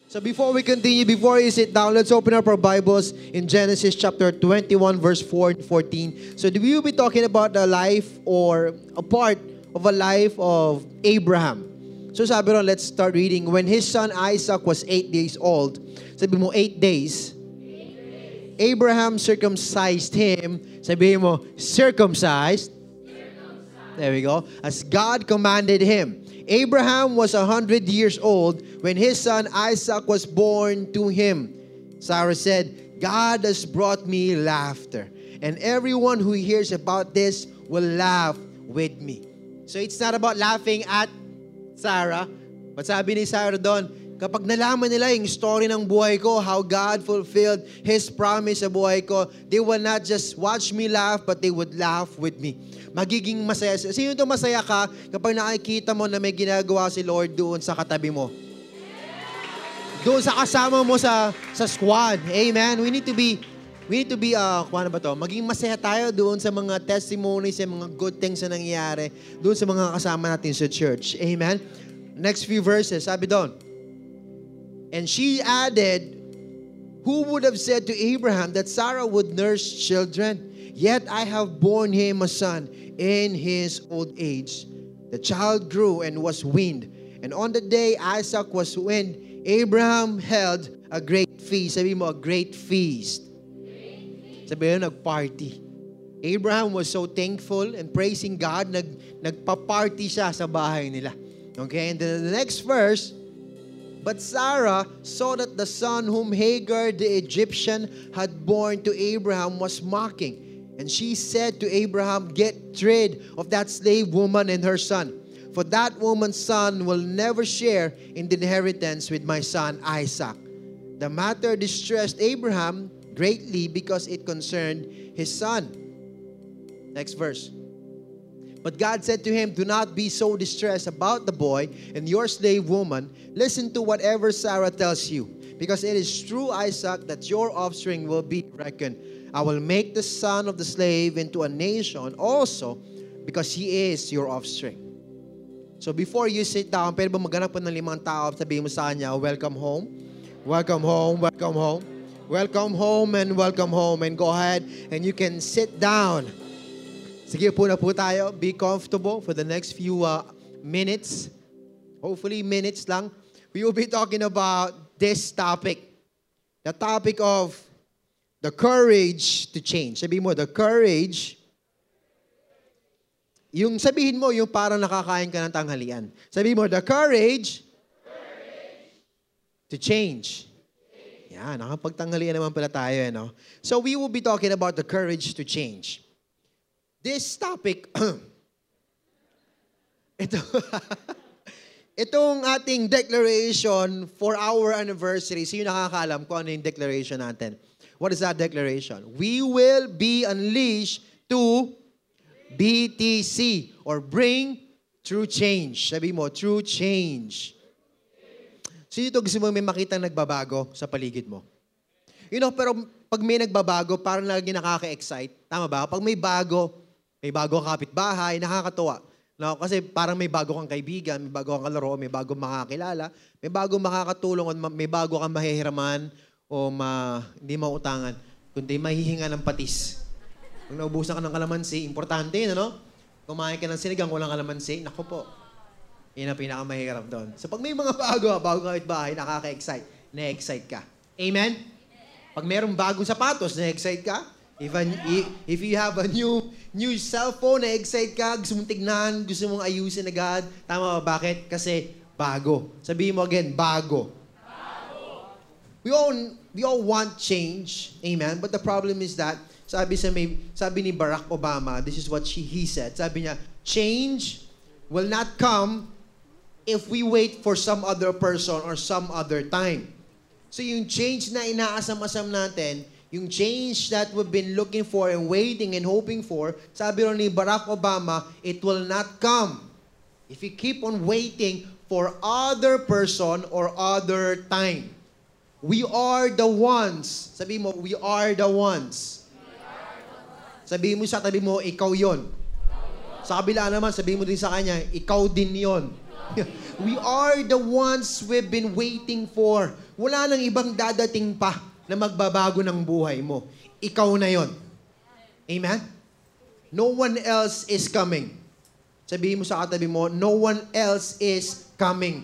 So before we continue, before you sit down, let's open up our Bibles in Genesis chapter 21, verse 4 and 14. So we will be talking about the life or a part of a life of Abraham. So sabi ron, let's start reading. When his son Isaac was 8 days old, sabi mo 8 days, Abraham circumcised him. Sabi mo, circumcised. There we go. As God commanded him. Abraham was 100 years old when his son Isaac was born to him. Sarah said, God has brought me laughter, and everyone who hears about this will laugh with me. So it's not about laughing at Sarah, but sabi ni Sarah doon, kapag nalaman nila yung story ng buhay ko, how God fulfilled His promise sa buhay ko, they will not just watch me laugh, but they would laugh with me. Magiging masaya. Sino ito masaya ka kapag nakikita mo na may ginagawa si Lord doon sa katabi mo? Doon sa kasama mo sa squad. Amen. We need to be maging masaya tayo doon sa mga testimonies, sa mga good things na nangyayari doon sa mga kasama natin sa church. Amen. Next few verses, sabi doon. And she added, who would have said to Abraham that Sarah would nurse children? Yet I have borne him a son in his old age. The child grew and was weaned. And on the day Isaac was weaned, Abraham held a great feast. Sabi mo, a great feast. Sabi mo, nag-party. Abraham was so thankful and praising God, nagpa-party siya sa bahay nila. Okay, and then the next verse, but Sarah saw that the son whom Hagar the Egyptian had born to Abraham was mocking. And she said to Abraham, get rid of that slave woman and her son, for that woman's son will never share in the inheritance with my son Isaac. The matter distressed Abraham greatly because it concerned his son. Next verse. But God said to him, do not be so distressed about the boy and your slave woman. Listen to whatever Sarah tells you, because it is through Isaac that your offspring will be reckoned. I will make the son of the slave into a nation also, because he is your offspring. So before you sit down, pwede ba maghanap pa ng 5 tao, sabihin mo sa kanya, welcome home, welcome home, welcome home, welcome home, and welcome home. And go ahead and you can sit down. Sige po na po tayo. Be comfortable for the next few minutes. Hopefully minutes lang. We will be talking about this topic. The topic of the courage to change. Sabihin mo, the courage. Yung sabihin mo, yung parang nakakain ka ng tanghalian. Sabihin mo, the courage to change. Yan, nakapagtanghalian naman pala tayo. No? So we will be talking about the courage to change. This topic, itong ating declaration for our anniversary, so yung nakakaalam kung ano yung declaration natin. What is that declaration? We will be unleashed to BTC or bring true change. Sabi mo, true change. Sino ito gusto mo may makita nagbabago sa paligid mo? You know, pero pag may nagbabago, parang lagi nakaka-excite. Tama ba? Pag may bago kang kapitbahay, nakakatuwa. No? Kasi parang may bago kang kaibigan, may bago kang kalaro, may bago makakilala, may bago makakatulong, may bago kang mahihiraman, o hindi mautangan, kundi mahihinga ng patis. Kung naubusan ka ng kalamansi, importante yun, ano? Kumain ka ng sinigang, walang kalamansi, naku po. Yun ang pinakamahirap doon. So pag may mga bago kapitbahay, nakaka-excite, na-excite ka. Amen? Pag mayroong bagong sapatos, na-excite ka. If you have a new cellphone, na-excite ka, gusto mong tignan, gusto mong ayusin agad. Tama ba? Bakit? Kasi bago. Sabihin mo again, bago. We all want change, amen. But the problem is that sabi ni Barack Obama, this is what he said. Sabi niya, change will not come if we wait for some other person or some other time. So yung change na inaasam-asam natin, yung change that we've been looking for and waiting and hoping for, sabi rin ni Barack Obama, it will not come if you keep on waiting for other person or other time. We are the ones. Sabi mo, we are the ones. Sabi mo sa tabi mo, ikaw yon. Sa kabila naman, sabi mo din sa kanya, ikaw din yon. We are the ones we've been waiting for. Wala nang ibang dadating pa na magbabago ng buhay mo. Ikaw na yon. Amen? No one else is coming. Sabihin mo sa katabi mo, no one else is coming.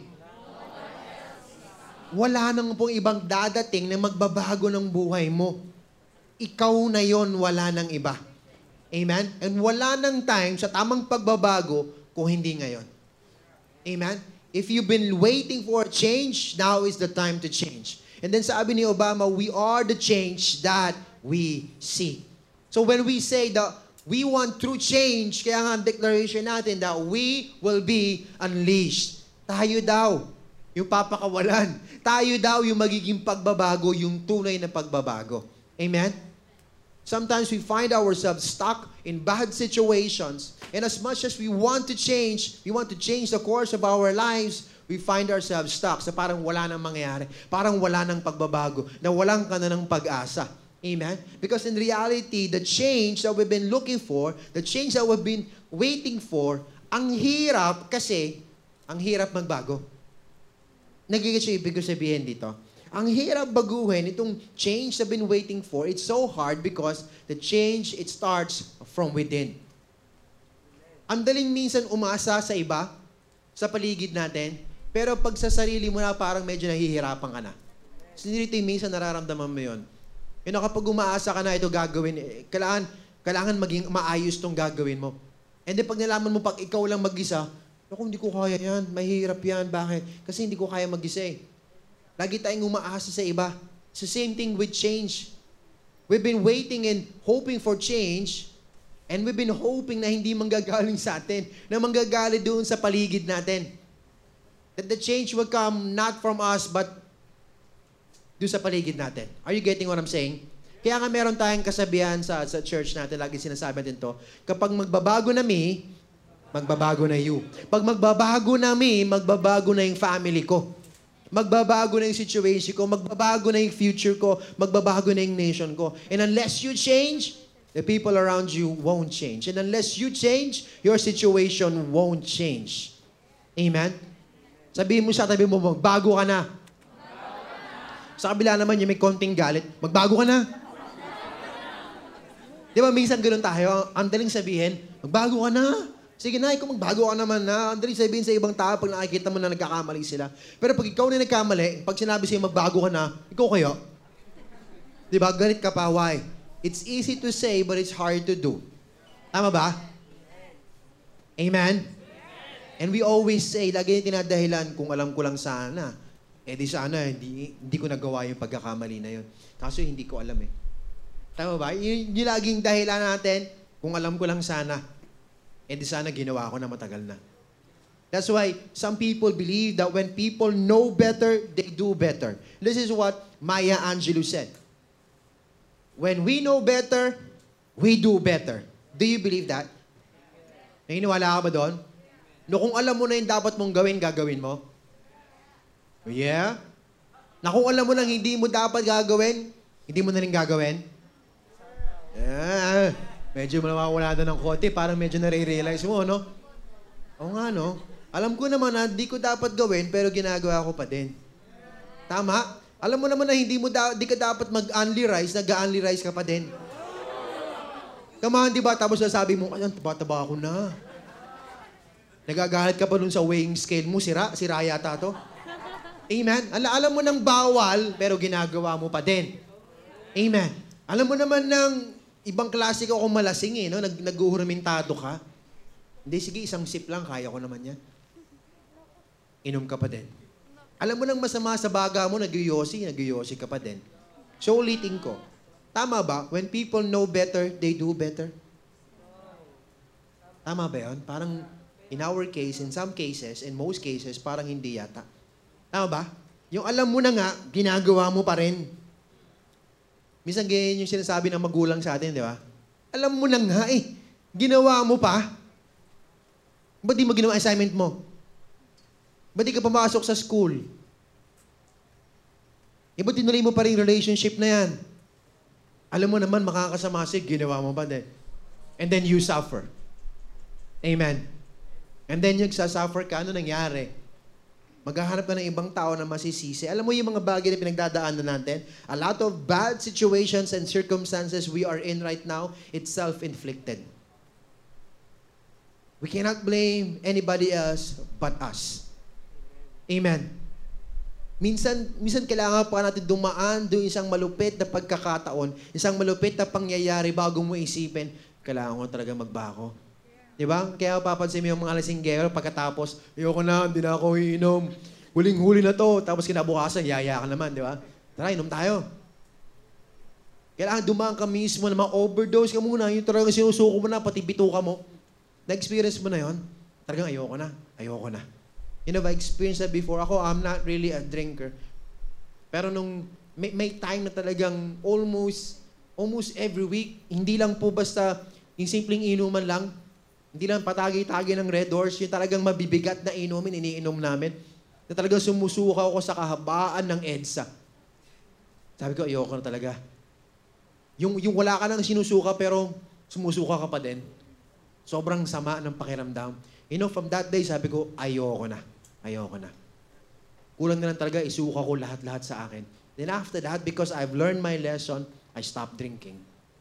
Wala nang pong ibang dadating na magbabago ng buhay mo. Ikaw na yon, wala nang iba. Amen? And wala nang time sa tamang pagbabago kung hindi ngayon. Amen? If you've been waiting for a change, now is the time to change. And then sabi ni Obama, we are the change that we see. So when we say that we want true change, kaya nga ang declaration natin that we will be unleashed. Tayo daw yung papakawalan. Tayo daw yung magiging pagbabago, yung tunay na pagbabago. Amen? Sometimes we find ourselves stuck in bad situations. And as much as we want to change the course of our lives, we find ourselves stuck sa parang wala nang mangyayari. Parang wala nang pagbabago, na walang ka na ng pag-asa. Amen? Because in reality, the change that we've been looking for, the change that we've been waiting for, ang hirap kasi, ang hirap magbago. Nagigits yung ibig ko sabihin dito. Ang hirap baguhin itong change na been waiting for. It's so hard because the change, it starts from within. Ang daling minsan umasa sa iba, sa paligid natin, pero pag sa sarili mo na parang medyo nahihirapan ka na. Sinirito yung minsan nararamdaman mo yun. Kapag umaasa ka na ito gagawin, kailangan maging maayos tong gagawin mo. And then pag nalaman mo, pag ikaw lang mag-isa, naku, hindi ko kaya yan, mahirap yan, bakit? Kasi hindi ko kaya mag-isa eh. Lagi tayong umaasa sa iba. It's the same thing with change. We've been waiting and hoping for change, and we've been hoping na hindi manggagaling sa atin, na manggagaling doon sa paligid natin. That the change will come not from us, but doon sa paligid natin. Are you getting what I'm saying? Kaya nga meron tayong kasabihan sa church natin, lagi sinasabi natin to, kapag magbabago na me, magbabago na you. Pag magbabago na me, magbabago na yung family ko. Magbabago na yung situation ko, magbabago na yung future ko, magbabago na yung nation ko. And unless you change, the people around you won't change. And unless you change, your situation won't change. Amen? Sabihin mo sa tabi mo, magbago ka na. Sa kabila naman yung may konting galit, magbago ka na. Di ba, minsan ganoon tayo, ang daling sabihin, magbago ka na. Sige na, ikaw magbago ka naman na. Ang daling sabihin sa ibang tao pag nakikita mo na nagkakamali sila. Pero pag ikaw na nagkamali, pag sinabi sa'yo magbago ka na, ikaw kaya? Di ba, galit ka pa, why? It's easy to say, but it's hard to do. Tama ba? Amen? And we always say, lagi yung tinadahilan, kung alam ko lang sana, di sana, hindi ko nagawa yung pagkakamali na yun. Kaso hindi ko alam eh. Tama ba? Yung laging dahilan natin, kung alam ko lang sana, di sana ginawa ko na matagal na. That's why some people believe that when people know better, they do better. This is what Maya Angelou said. When we know better, we do better. Do you believe that? Naniniwala ka ba doon? No, kung alam mo na yung dapat mong gawin, gagawin mo? Yeah? Na kung alam mo nang hindi mo dapat gagawin, hindi mo na rin gagawin? Yeah. Medyo nawawala na ng konti, parang medyo nare-realize mo, no? Oo nga, no? Alam ko naman na di ko dapat gawin, pero ginagawa ko pa din. Tama? Alam mo naman na di ka dapat mag-only rice, nag-only rice ka pa din. Kamahan, di ba? Tapos sasabi mo, ayan, taba-taba ako na. Nagagalit ka pa dun sa weighing scale mo, sira yata to. Amen? Alam mo ng bawal, pero ginagawa mo pa din. Amen? Alam mo naman ng ibang klase ka kung malasing eh, no? Nag-uhurmentado ka. Hindi, sige, isang sip lang, kaya ko naman yan. Inom ka pa din. Alam mo nang masama sa baga mo, nagyoyosi ka pa din. So, ulitin ko. Tama ba? When people know better, they do better. Tama ba yun? Parang, in our case, in some cases, in most cases, parang hindi yata. Tama ba? Yung alam mo na nga, ginagawa mo pa rin. Minsan ganyan yung sinasabi ng magulang sa atin, di ba? Alam mo na nga eh. Ginawa mo pa. Ba't di mo ginawa assignment mo? Ba't di ka pumasok sa school? Ba't tinuloy mo pa rin relationship na yan? Alam mo naman, makakasama ginawa mo pa din. And then you suffer. Amen. And then yung sasuffer ka, ano nangyari? Maghahanap ka ng ibang tao na masisisi. Alam mo yung mga bagay na pinagdadaanan natin? A lot of bad situations and circumstances we are in right now, it's self-inflicted. We cannot blame anybody else but us. Amen. Minsan kailangan pa natin dumaan doon isang malupit na pagkakataon, isang malupit na pangyayari bago mo isipin, kailangan ko talaga magbago. Diba? Kaya papansin mo yung mga lasinggero pagkatapos, ayoko na, hindi na ako iinom. Huling-huli na to. Tapos kinabukasan, yaya ka naman, di ba? Tara, inom tayo. Kailangan dumaan ka mismo na ma-overdose ka muna. Yung talagang sinusuko mo na, pati bituka mo. Na-experience mo na yon? Talagang ayoko na. You know, I experienced that before. Ako, I'm not really a drinker. Pero nung may time na talagang almost every week, hindi lang po basta yung simpleng inuman lang, hindi lang patagi-tagi ng Red Horse, yung talagang mabibigat na inumin, iniinom namin, na talagang sumusuka ako sa kahabaan ng EDSA. Sabi ko, ayoko na talaga. Yung wala ka nang sinusuka pero sumusuka ka pa din. Sobrang sama ng pakiramdam. You know, from that day, sabi ko, ayoko na. Kulang na lang talaga, isuka ko lahat-lahat sa akin. Then after that, because I've learned my lesson, I stopped drinking.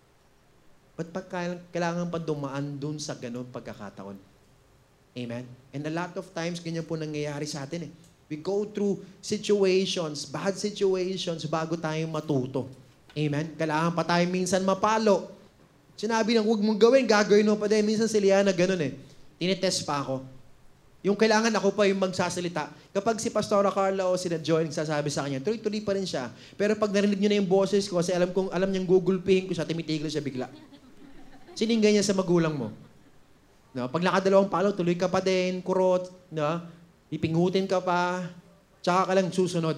But kailangan pa dumaan dun sa ganun pagkakataon. Amen? And a lot of times, ganyan po nangyayari sa atin eh. We go through situations, bad situations, bago tayo matuto. Amen? Kailangan pa tayo minsan mapalo. Sinabi ng huwag mong gagawin mo pa din. Minsan si Liana ganun eh. Tinitest pa ako. Yung kailangan ako pa yung magsasalita. Kapag si Pastora Carla o si Joy nagsasabi sa kanya, tuloy-tuloy pa rin siya. Pero pag narinig niyo na yung boses ko, kasi alam niyang gugulpihin ko siya, timitigil siya bigla. Sininggan niya sa magulang mo. No? Pag nakadalawang palo, tuloy ka pa din, kurot, no? Ipingutin ka pa, tsaka ka lang susunod.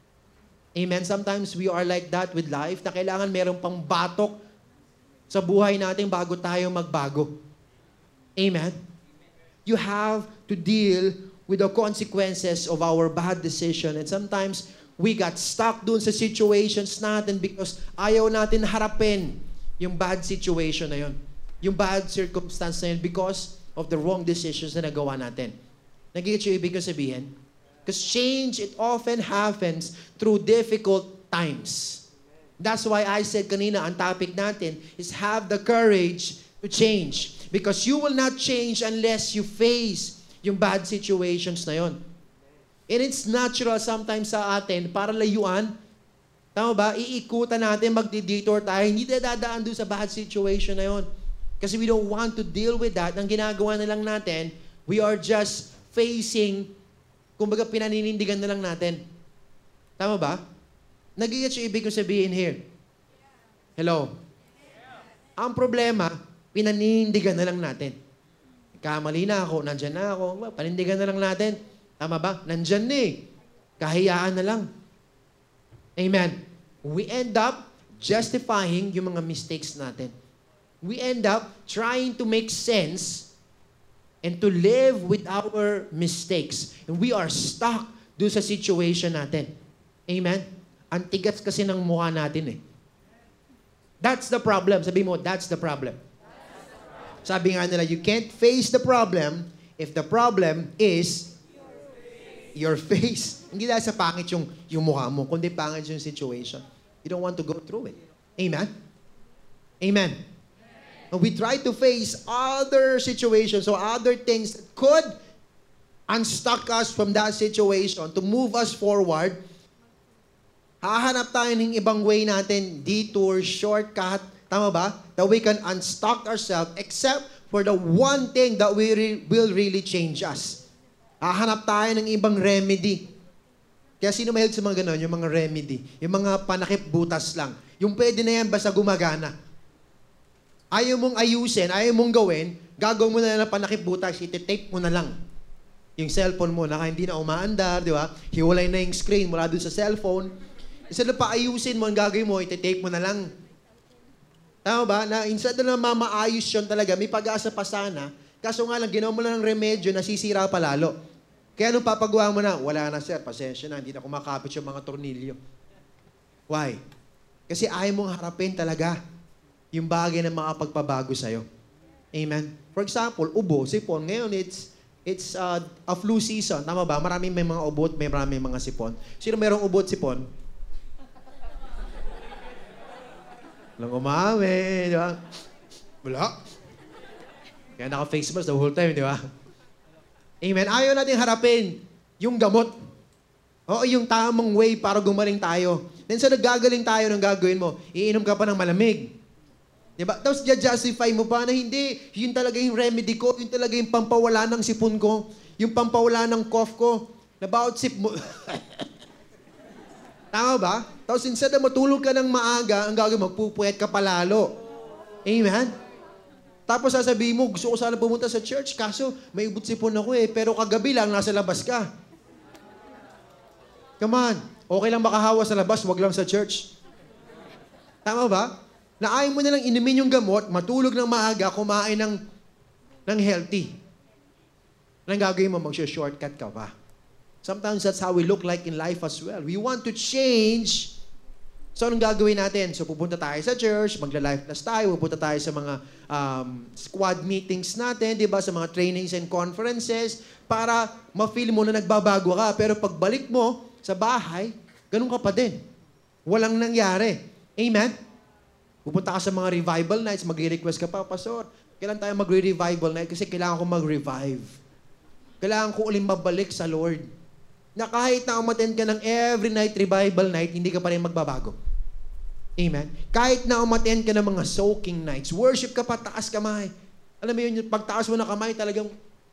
Amen? Sometimes we are like that with life, na kailangan meron pang batok sa buhay natin bago tayo magbago. Amen? You have to deal with the consequences of our bad decision. And sometimes, we got stuck dun sa situations natin because ayaw natin harapin yung bad situation na yun. Yung bad circumstance na yun because of the wrong decisions na nagawa natin. Nagigit yung ibig ko sabihin? Because change, it often happens through difficult times. That's why I said kanina, ang topic natin is have the courage to change. Because you will not change unless you face yung bad situations na yun. And it's natural sometimes sa atin para layuan. Tama ba? Iikutan natin, magdi-detour tayo. Hindi tayo dadaan doon sa bad situation na yun. Kasi we don't want to deal with that. Ang ginagawa na lang natin, we are just facing, kumbaga pinaninindigan na lang natin. Tama ba? Nagigets yung ibig kong sabihin here. Hello? Ang problema, pinaninindigan na lang natin. Kamali na ako, nandyan na ako, panindigan na lang natin. Tama ba? Nandyan na eh. Kahiyaan na lang. Amen. We end up justifying yung mga mistakes natin. We end up trying to make sense and to live with our mistakes. And we are stuck doon sa situation natin. Amen? Ang tigas kasi ng mukha natin eh. That's the problem. Sabi mo, that's the problem. Sabi nga nila, you can't face the problem if the problem is your face. Hindi dahil sa pangit yung mukha mo, kundi pangit yung situation. You don't want to go through it. Amen? Amen. And we try to face other situations or other things that could unstuck us from that situation to move us forward. Hahanap tayo ng ibang way natin, detour, shortcut, tama ba? That we can unstuck ourselves except for the one thing that will really change us. Hahanap tayo ng ibang remedy. Kaya sino mahilig sa mga ganon? Yung mga remedy. Yung mga panakip butas lang. Yung pwede na yan basta gumagana. Ayaw mong ayusin, ayaw mong gawin, gagawin mo na lang panakip butas, iti-tape mo na lang. Yung cellphone mo, naka hindi na umaandar, di ba? Hiwalay na yung screen mula dun sa cellphone. Instead na paayusin mo, ang gagawin mo, iti-tape mo na lang. Tama ba? Na instead na mamaayos yun talaga, may pag-asa pa sana, kaso nga lang, ginawa mo lang ng remedyo, nasisira pa lalo. Kaya nung papagawa mo na, wala na sir, pasensya na, hindi na kumakapit yung mga tornilyo. Why? Kasi ayaw mong harapin talaga yung bagay na makapagpabago sa'yo. Amen? For example, ubo, sipon, ngayon it's It's a flu season. Tama ba? Maraming may mga ubot, may maraming mga sipon. Sino merong ubot, sipon? Walang umami, di ba? Wala. Kaya naka-face mask the whole time, di ba? Amen. Ayaw natin harapin yung gamot. Oo, yung tamang way para gumaling tayo. Then sa naggagaling tayo, nang gagawin mo, iinom ka pa ng malamig. Diba? Tapos justify mo pa na hindi, yun talaga yung remedy ko, yun talaga yung pampawala ng sipon ko, yung pampawala ng cough ko, na bawat sip mo. Tama ba? Tapos instead na matulog ka ng maaga, ang gagawin, magpupuyat ka palalo. Amen? Tapos sasabihin mo, gusto ko sana pumunta sa church, kaso may ubot sipon ako pero kagabi lang, nasa labas ka. Come on. Okay lang makahawa sa labas, wag lang sa church. Tama ba? Na ayaw mo nalang inumin yung gamot, matulog ng maaga, kumain ng healthy. Anong gagawin mo? Mag-shortcut ka pa. Sometimes that's how we look like in life as well. We want to change. So, anong gagawin natin? So, pupunta tayo sa church, magla-life class tayo, pupunta tayo sa mga squad meetings natin, di ba? Sa mga trainings and conferences, para ma-feel mo na nagbabago ka. Pero pagbalik mo sa bahay, ganun ka pa din. Walang nangyari. Amen? Pupunta ka sa mga revival nights, mag-request ka pa, Pastor, kailan tayo mag-revival night? Kasi kailangan ko mag-revive. Kailangan ko ulit mabalik sa Lord. Na kahit na umattend ka ng every night revival night, hindi ka pa rin magbabago. Amen? Kahit na umattend ka ng mga soaking nights, worship ka pa, taas kamay. Alam mo yun, pagtaas mo ng kamay, talagang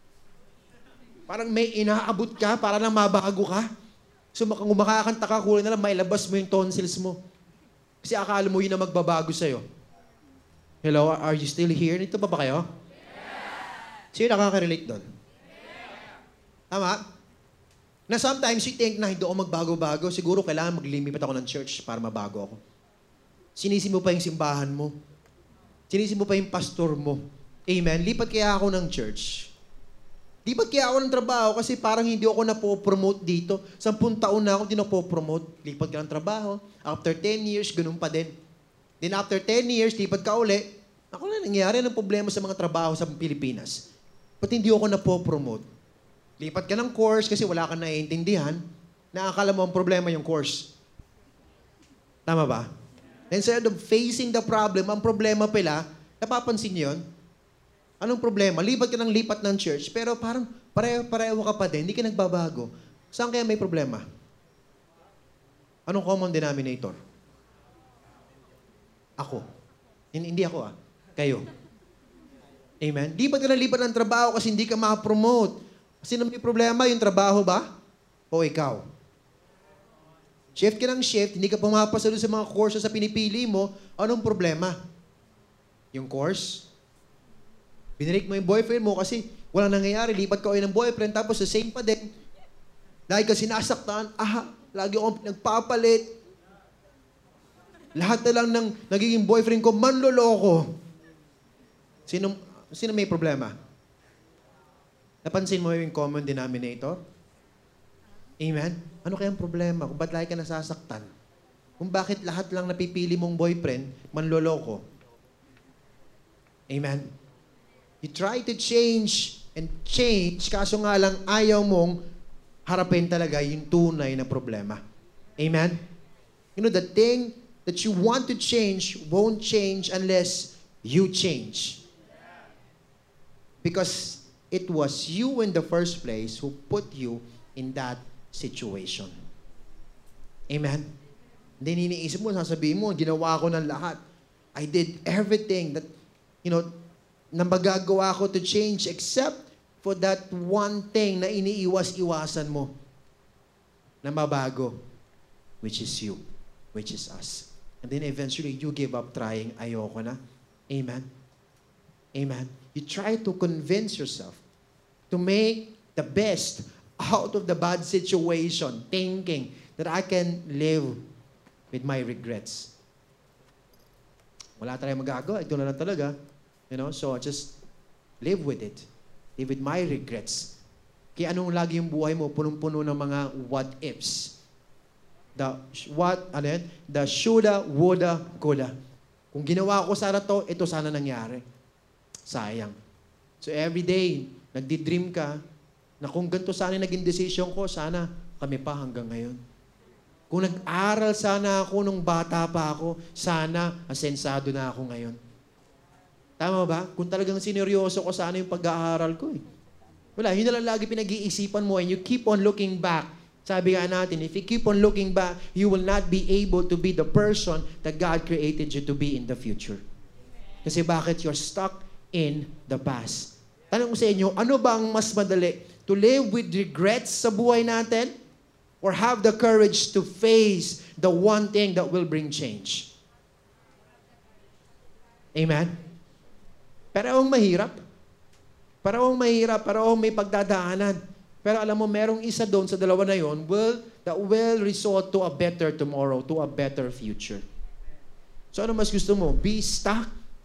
parang may inaabot ka para lang mabago ka. So kung makakanta ka, kulang na lang, mailabas mo yung tonsils mo. Kasi akala mo yun na magbabago sa'yo. Hello, are you still here? Nito ba kayo? Yeah. Sino nakaka-relate doon? Yeah. Tama? Na sometimes you think na hindi ako magbago-bago, siguro kailangan maglilipat ako ng church para mabago ako. Sinisi mo pa yung simbahan mo. Sinisi mo pa yung pastor mo. Amen? Lipat kaya ako ng church. Lipat kaya ako ng trabaho kasi parang hindi ako napopromote dito. 10 taon na ako hindi napopromote. Lipat ka ng trabaho. After 10 years, ganun pa din. Then after 10 years, lipat ka uli. Ako na nangyari ng problema sa mga trabaho sa Pilipinas. Ba't hindi ako napopromote? Lipat ka ng course kasi wala kang naiintindihan. Nakakala mo ang problema yung course. Tama ba? Instead of facing the problem, ang problema pala, napapansin niyo yun? Anong problema? Lipat ka ng lipat ng church, pero parang pareho ka pa din, hindi ka nagbabago. Saan kaya may problema? Anong common denominator? Ako. Hindi ako Kayo. Amen? Lipat ka ng lipat ng trabaho kasi hindi ka ma-promote. Sino may problema? Yung trabaho ba? O ikaw? Shift ka ng shift, hindi ka pumapasa doon sa mga courses sa pinipili mo, anong problema? Yung course? Binirik mo yung boyfriend mo kasi walang nangyayari, lipat ka ulit ng boyfriend, tapos the same pa din. Dahil ka sinasaktan, lagi akong nagpapalit. Lahat na lang ng nagiging boyfriend ko, manloloko. Sino may problema? Napansin mo yung common denominator? Amen? Ano kayang problema? Kung ba't lagi ka nasasaktan? Kung bakit lahat lang napipili mong boyfriend, manloloko? Amen? You try to change and change, kaso nga lang ayaw mong harapin talaga yung tunay na problema. Amen? You know, the thing that you want to change won't change unless you change. Because it was you in the first place who put you in that situation. Amen? Hindi iniisip mo, sasabihin mo, ginawa ko ng lahat. I did everything that, na magagawa ko to change except for that one thing na iniiwas-iwasan mo na mabago, which is you, which is us. And then eventually, you give up trying, ayoko na. Amen? Amen? You try to convince yourself to make the best out of the bad situation, thinking that I can live with my regrets. Wala tayong magagawa. Ito na lang talaga. So just live with it. Live with my regrets. Kaya anong lagi yung buhay mo? Punong-puno ng mga what-ifs. The shoulda, woulda, coulda. Kung ginawa ko sana to, ito sana nangyari. Sayang. So every day, nagdi-dream ka, na kung ganito sana yung naging decision ko, sana kami pa hanggang ngayon. Kung nag-aral sana ako nung bata pa ako, sana asensado na ako ngayon. Tama ba? Kung talagang sineryoso ko sana yung pag-aaral ko eh. Wala, yun na lang lagi pinag-iisipan mo and you keep on looking back. Sabi nga natin, if you keep on looking back, you will not be able to be the person that God created you to be in the future. Kasi bakit? You're stuck in the past. Tanong ko sa inyo, ano ba ang mas madali? To live with regrets sa buhay natin? Or have the courage to face the one thing that will bring change? Amen? Parehong mahirap. Parehong mahirap, parehong may pagdadaanan. Pero alam mo, merong isa doon sa dalawa na yon that will result to a better tomorrow, to a better future. So ano mas gusto mo? Be stuck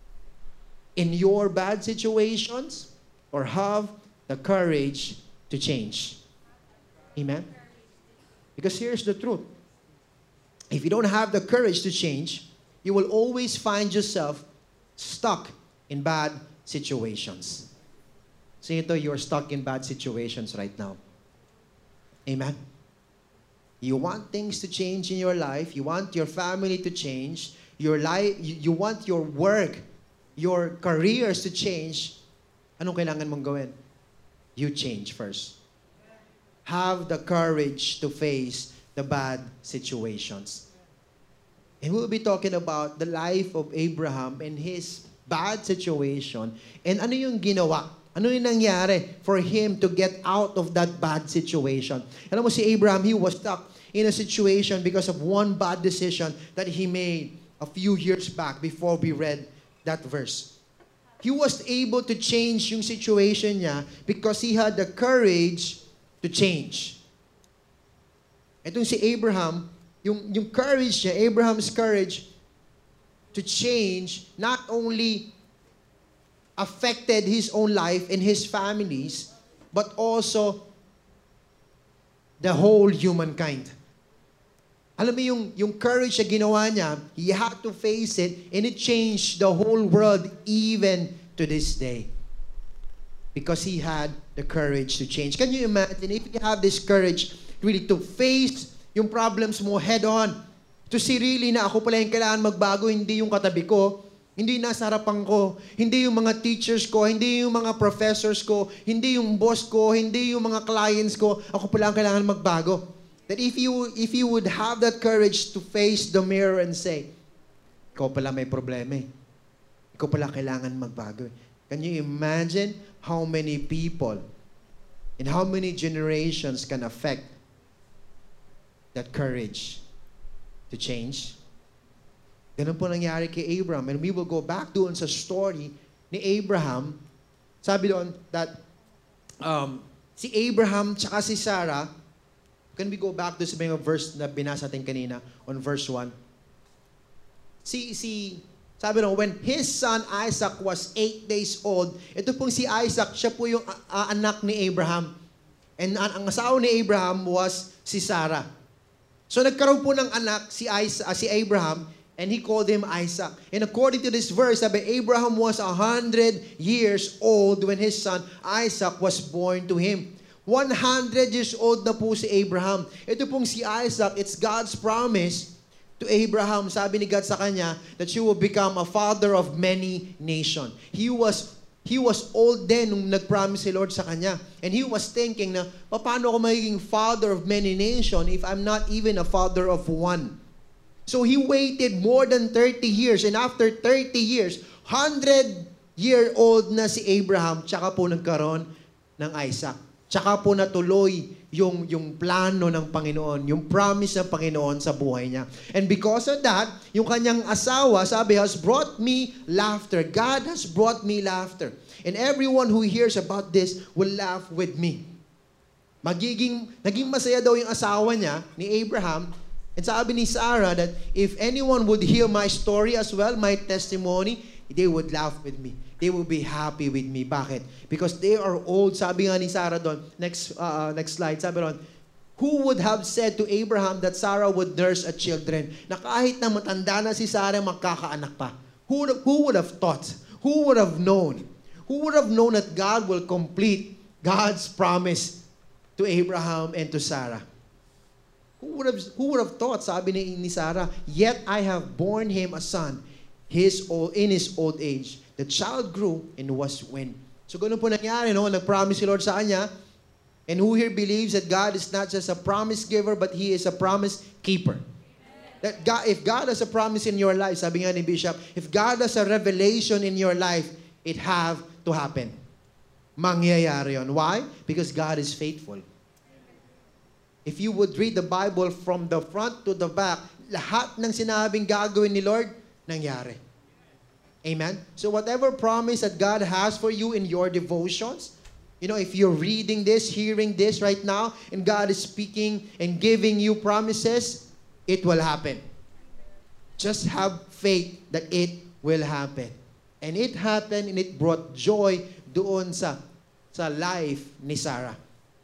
in your bad situations or have the courage to change? Amen? Because here's the truth. If you don't have the courage to change, you will always find yourself stuck in bad situations. So ito, you're stuck in bad situations right now. Amen? You want things to change in your life. You want your family to change. Your life, you want your work, your careers to change. Anong kailangan mong gawin? You change first. Have the courage to face the bad situations. And we'll be talking about the life of Abraham and his bad situation. And ano yung ginawa? Ano yung nangyari for him to get out of that bad situation? Alam mo si Abraham, he was stuck in a situation because of one bad decision that he made a few years back before we read that verse. He was able to change yung situation niya because he had the courage to change. Itong si Abraham, yung courage niya, Abraham's courage to change not only affected his own life and his families, but also the whole humankind. Alam mo yung courage na ginawa niya, he had to face it and it changed the whole world even to this day. Because he had the courage to change. Can you imagine if you have this courage really to face yung problems mo head on, to see really na ako pala yung kailangan magbago, hindi yung katabi ko, hindi nasa harapan ko, hindi yung mga teachers ko, hindi yung mga professors ko, hindi yung boss ko, hindi yung mga clients ko, ako pala ang kailangan magbago. That if you would have that courage to face the mirror and say, ikaw pala may problema eh. Ikaw pala kailangan magbago. Can you imagine how many people and how many generations can affect that courage to change? Ganun po nangyari kay Abraham. And we will go back doon sa story ni Abraham. Sabi doon that si Abraham tsaka si Sarah, can we go back to sa mga verse na binasa natin kanina on verse 1? Sabi doon, when his son Isaac was 8 days old, ito pong si Isaac, siya po yung anak ni Abraham. And ang asawa ni Abraham was si Sarah. So nagkaroon po ng anak si Abraham, and he called him Isaac. And according to this verse, sabi, Abraham was 100 years old when his son Isaac was born to him. 100 years old na po si Abraham. Ito pong si Isaac, it's God's promise to Abraham. Sabi ni God sa kanya that you will become a father of many nations. He was old then nung nag-promise si Lord sa kanya. And he was thinking na, paano ako magiging father of many nations if I'm not even a father of one? So he waited more than 30 years. And after 30 years, 100-year-old na si Abraham, tsaka po nagkaroon ng Isaac. Tsaka po natuloy yung plano ng Panginoon, yung promise ng Panginoon sa buhay niya. And because of that, yung kanyang asawa, sabi, has brought me laughter. God has brought me laughter. And everyone who hears about this will laugh with me. Naging masaya daw yung asawa niya, ni Abraham. And sabi ni Sarah that if anyone would hear my story as well, my testimony, they would laugh with me. They will be happy with me. Bakit? Because they are old. Sabi nga ni Sarah doon, next slide, sabi doon, who would have said to Abraham that Sarah would nurse a children? Na kahit na matanda na si Sarah, magkakaanak pa. Who would have thought? Who would have known? Who would have known that God will complete God's promise to Abraham and to Sarah. Who would have thought, sabi ni Sarah, yet I have borne him a son in his old age. The child grew and was weaned. So ganun po nangyari, no? Nag-promise si Lord sa kanya. And who here believes that God is not just a promise giver, but He is a promise keeper? That God, if God has a promise in your life, sabi nga ni Bishop, if God has a revelation in your life, it have to happen. Mangyayari yun. Why? Because God is faithful. If you would read the Bible from the front to the back, lahat ng sinabing gagawin ni Lord, nangyari. Amen? So whatever promise that God has for you in your devotions, you know, if you're reading this, hearing this right now, and God is speaking and giving you promises, it will happen. Just have faith that it will happen. And it happened and it brought joy doon sa life ni Sarah.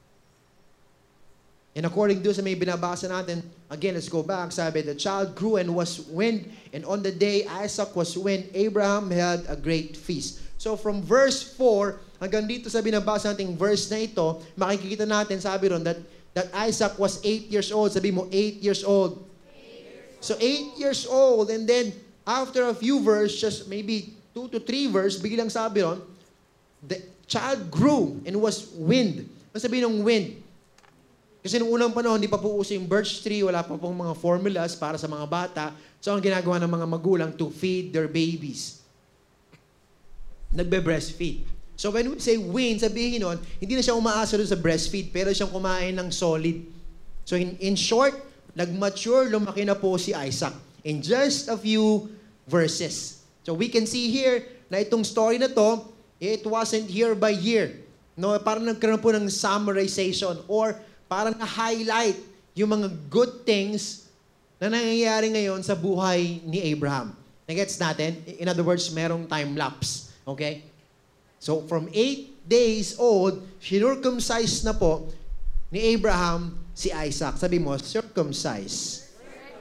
And according to sa may binabasa natin, again, let's go back. Sabi, the child grew and was weaned, and on the day Isaac was weaned, Abraham held a great feast. So from verse 4, hanggang dito sa binabasa nating verse na ito, makikita natin, sabi ron, that Isaac was 8 years old. Sabi mo, 8 years old. 8 years old. So 8 years old, and then after a few verses, just maybe 2 to 3 verses, biglang sabi ron, the child grew and was weaned. Ano sabihin ng weaned? Kasi noong unang panahon, hindi pa po uso yung birch tree, wala pa pong mga formulas para sa mga bata. So, ang ginagawa ng mga magulang to feed their babies. Nagbe-breastfeed. So, when we say wean, sabihin nun, hindi na siya umaasa doon sa breastfeed, pero siyang kumain ng solid. So, in short, nag-mature, lumaki na po si Isaac in just a few verses. So, we can see here na itong story na to, it wasn't year by year. No, parang nagkaroon po ng summarization or parang na-highlight yung mga good things na nangyayari ngayon sa buhay ni Abraham. Nagets natin? In other words, merong time lapse. Okay? So, from 8 days old, circumcised na po ni Abraham si Isaac. Sabi mo, circumcised.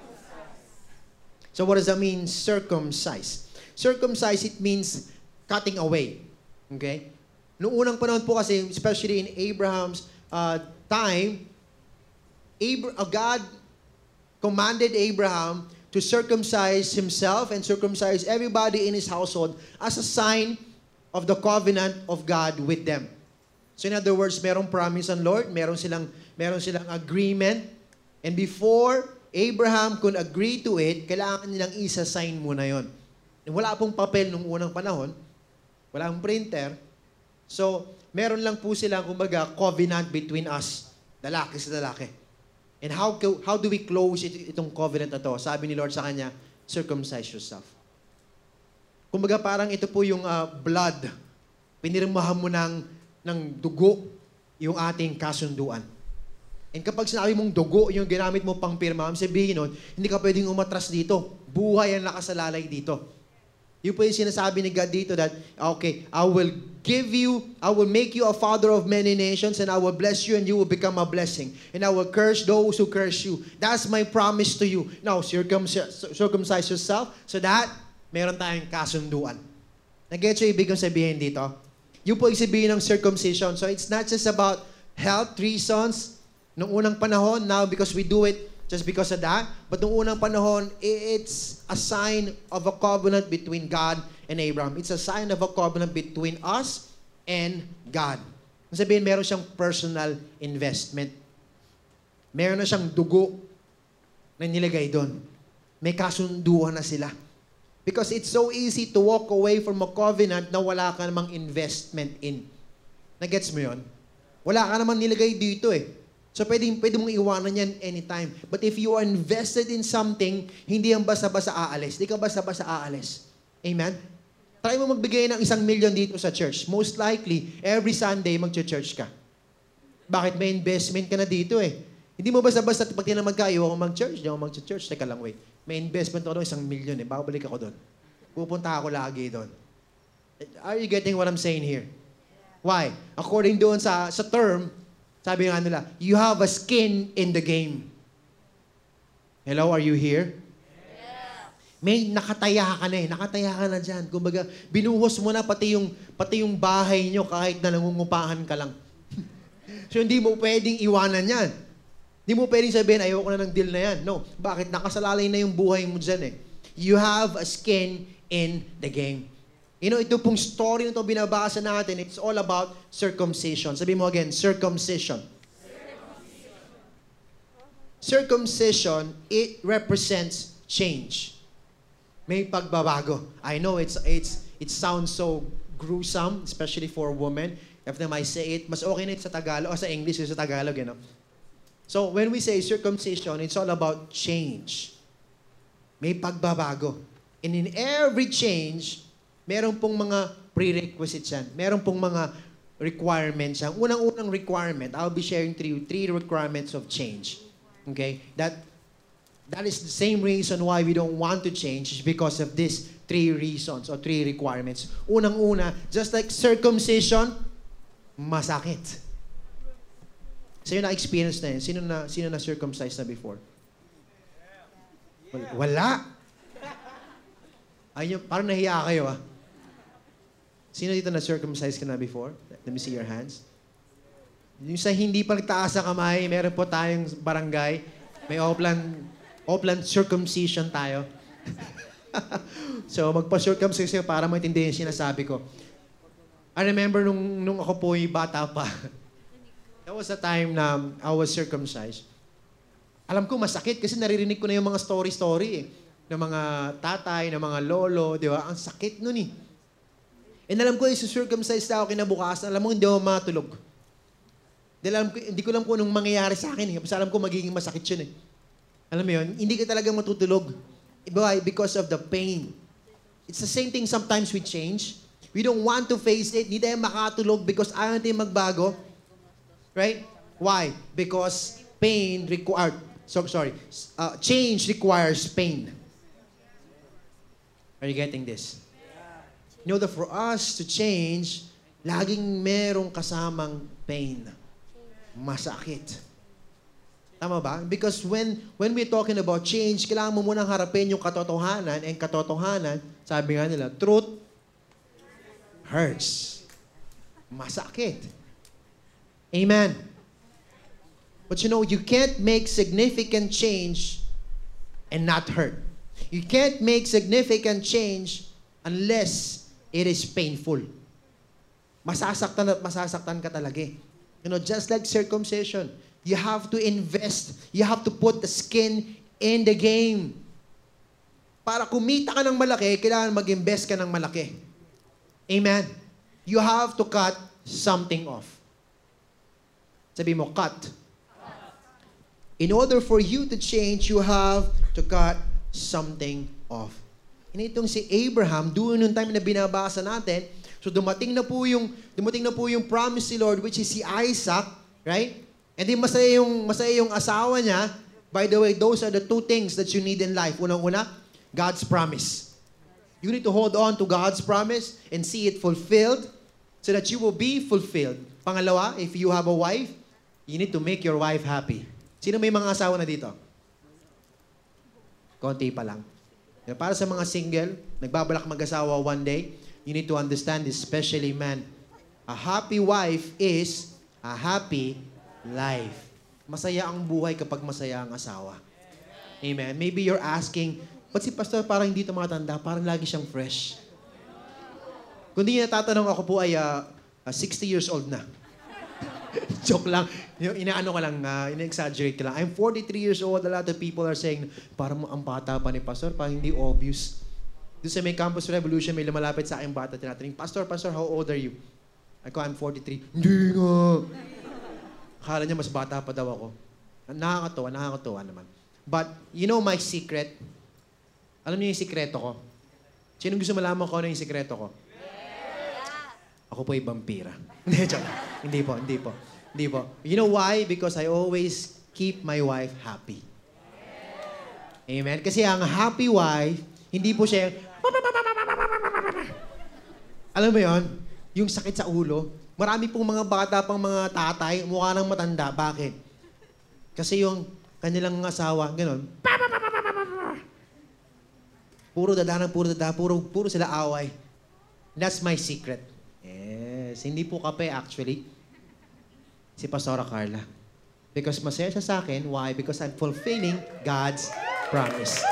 So, what does that mean, circumcised? Circumcised, it means cutting away. Okay? Noong unang panahon po kasi, especially in Abraham's time, God commanded Abraham to circumcise himself and circumcise everybody in his household as a sign of the covenant of God with them. So in other words, merong promise ng Lord, meron silang agreement, and before Abraham could agree to it, kailangan nilang isa-sign muna yon. Wala pong papel nung unang panahon, walang printer, so meron lang po silang, kumbaga, covenant between us, lalaki sa lalaki. And how do we close itong covenant na to? Sabi ni Lord sa kanya, circumcise yourself. Kumbaga parang ito po yung blood. Pinirmahan mo ng dugo yung ating kasunduan. And kapag sinabi mong dugo, yung ginamit mo pang pirma, sabihin nun, hindi ka pwedeng umatras dito. Buhay ang nakasalalay dito. Yung po yung sinasabi ni God dito that, okay, I will make you a father of many nations, and I will bless you, and you will become a blessing. And I will curse those who curse you. That's my promise to you. Now, circumcise yourself so that meron tayong kasunduan. Nag-get yung ibig kong sabihin dito? Yung po yung sabihin ng circumcision. So it's not just about health reasons. Noong unang panahon, now because we do it just because of that. But noong unang panahon, it's a sign of a covenant between God and Abraham. It's a sign of a covenant between us and God. Sabihin, meron siyang personal investment. Meron na siyang dugo na nilagay doon. May kasunduan na sila. Because it's so easy to walk away from a covenant na wala ka namang investment in. Nagets mo yun? Wala ka namang nilagay dito eh. So, pwede mong iwanan yan anytime. But if you are invested in something, hindi yan basta-basta aalis. Hindi ka basta-basta aalis. Amen? Try mo magbigay ng 1 million dito sa church. Most likely, every Sunday, mag-church ka. Bakit? May investment ka na dito eh. Hindi mo basta-basta pag tinamad ka, ayaw ako mag-church. Ayaw ako mag-church. Teka lang, wait. May investment ako doon, 1 million eh. Babalik ako doon. Pupunta ako lagi doon. Are you getting what I'm saying here? Why? According doon sa term, sabi nga nila, you have a skin in the game. Hello, are you here? Yeah. May nakataya ka na eh. Nakataya ka na dyan. Kumbaga, binuhos mo na pati yung bahay nyo kahit na nangungupahan ka lang. So, hindi mo pwedeng iwanan yan. Hindi mo pwedeng sabihin, ayoko na ng deal na yan. No. Bakit? Nakasalalay na yung buhay mo dyan eh. You have a skin in the game. You know, ito pong story na ito binabasa natin, it's all about circumcision. Sabi mo again, circumcision. Circumcision, it represents change. May pagbabago. I know it sounds so gruesome, especially for women. Every time I say it, mas okay na ito sa Tagalog, o sa English, sa Tagalog, you know. So, when we say circumcision, it's all about change. May pagbabago. And in every change, meron pong mga prerequisites yan. Meron pong mga requirements yan. Unang-unang requirement, I'll be sharing to you 3 requirements of change. Okay? That is the same reason why we don't want to change is because of these 3 reasons or 3 requirements. Unang-una, just like circumcision, masakit. Sino na-experience na yun? Sino na circumcised na before? Wala. Ayun, parang nahiya kayo ah. Sino dito na-circumcised ka na before? Let me see your hands. Yung sa hindi pagtaas sa kamay, meron po tayong barangay. May Oplan circumcision tayo. So, magpa-circumcision para maintindihan yung sinasabi ko. I remember nung ako po yung bata pa. That was the time na I was circumcised. Alam ko masakit kasi naririnig ko na yung mga story eh. Ng mga tatay, ng mga lolo, di ba? Ang sakit nun eh. And alam ko, isa-circumcise na ako kinabukasan. Alam mo, hindi ako matulog. Hindi ko alam kung anong mangyayari sa akin eh. Kasi alam ko magiging masakit yun eh. Alam mo yun, hindi ka talagang matutulog. Why? Because of the pain. It's the same thing sometimes we change. We don't want to face it. Hindi tayo makatulog because ayaw natin magbago. Right? Why? Because change requires pain. Are you getting this? You know that for us to change, laging merong kasamang pain. Masakit. Tama ba? Because when we're talking about change, kailangan mo munang harapin yung katotohanan, and katotohanan, sabi nga nila, truth hurts. Masakit. Amen. But you know, you can't make significant change and not hurt. You can't make significant change unless it is painful. Masasaktan at masasaktan ka talaga eh. You know, just like circumcision, you have to invest. You have to put the skin in the game. Para kumita ka ng malaki, kailangan mag-invest ka ng malaki. Amen? You have to cut something off. Sabi mo, cut. In order for you to change, you have to cut something off. And itong si Abraham, doon nung time na binabasa natin, so dumating na po yung promise ni Lord, which is si Isaac, right? And then masaya yung asawa niya. By the way, those are the 2 things that you need in life. Unang-una, God's promise. You need to hold on to God's promise and see it fulfilled so that you will be fulfilled. Pangalawa, if you have a wife, you need to make your wife happy. Sino may mga asawa na dito? Konti pa lang. Para sa mga single, nagbabalak mag-asawa one day, you need to understand this, especially men. A happy wife is a happy life. Masaya ang buhay kapag masaya ang asawa. Amen. Maybe you're asking, ba't si pastor parang hindi ito matanda? Parang lagi siyang fresh. Kung di niya natatanong, ako po ay 60 years old na. Joke lang. Inaano ko lang, ina-exaggerate ko lang. I'm 43 years old. A lot of people are saying, parang ang bata pa ni pastor, parang hindi obvious. Doon sa may Campus Revolution, may lumalapit sa aking bata, tinatanong, Pastor, how old are you? Ako, I'm 43. Hindi nga. Akala niya mas bata pa daw ako. Nakakatuwa naman. But, you know my secret? Alam niyo yung sikreto ko? Sino gusto malaman ko ano yung sikreto ko? Ako po ay vampira. Hindi po. You know why? Because I always keep my wife happy. Amen? Kasi ang happy wife, hindi po siya, alam mo yon, yung sakit sa ulo. Marami pong mga bata pang mga tatay, mukha ng matanda. Bakit? Kasi yung kanilang asawa, gano'n, puro dada, puro sila away. That's my secret. Yes, hindi po kape actually. Si Pastora Carla. Because masaya siya sa akin. Why? Because I'm fulfilling God's promise.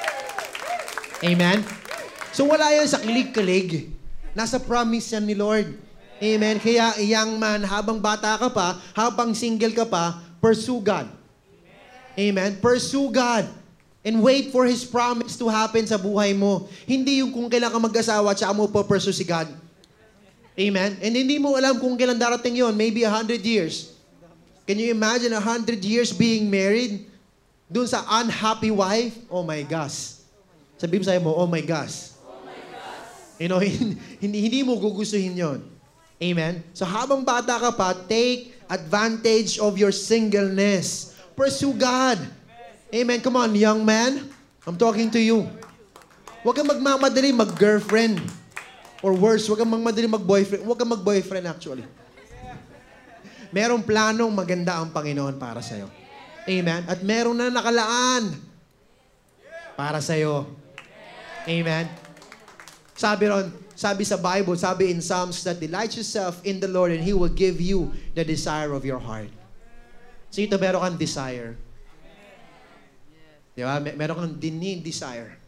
Amen? So wala yan sa kilig-kilig. Nasa promise yan ni Lord. Amen? Kaya young man, habang bata ka pa, habang single ka pa, pursue God. Amen? Pursue God. And wait for His promise to happen sa buhay mo. Hindi yung kung kailan ka mag-asawa, tsaka mo pursue si God. Amen? And hindi mo alam kung kailan darating yon. Maybe 100 years. Can you imagine 100 years being married? Doon sa unhappy wife? Oh my gosh. Sabihin mo sa'yo mo, oh my gosh. You know, hindi mo gugustuhin yon. Amen? So habang bata ka pa, take advantage of your singleness. Pursue God. Amen? Come on, young man. I'm talking to you. Huwag kang magmamadali mag-girlfriend. Or worse, huwag kang magmamadali mag-boyfriend. Huwag kang mag-boyfriend actually. Merong planong maganda ang Panginoon para sa'yo. Amen? At meron na nakalaan para sa'yo. Amen? Sabi sa Bible, sabi in Psalms that delight yourself in the Lord and He will give you the desire of your heart. So ito, meron kang desire. Di ba? Meron kang desire.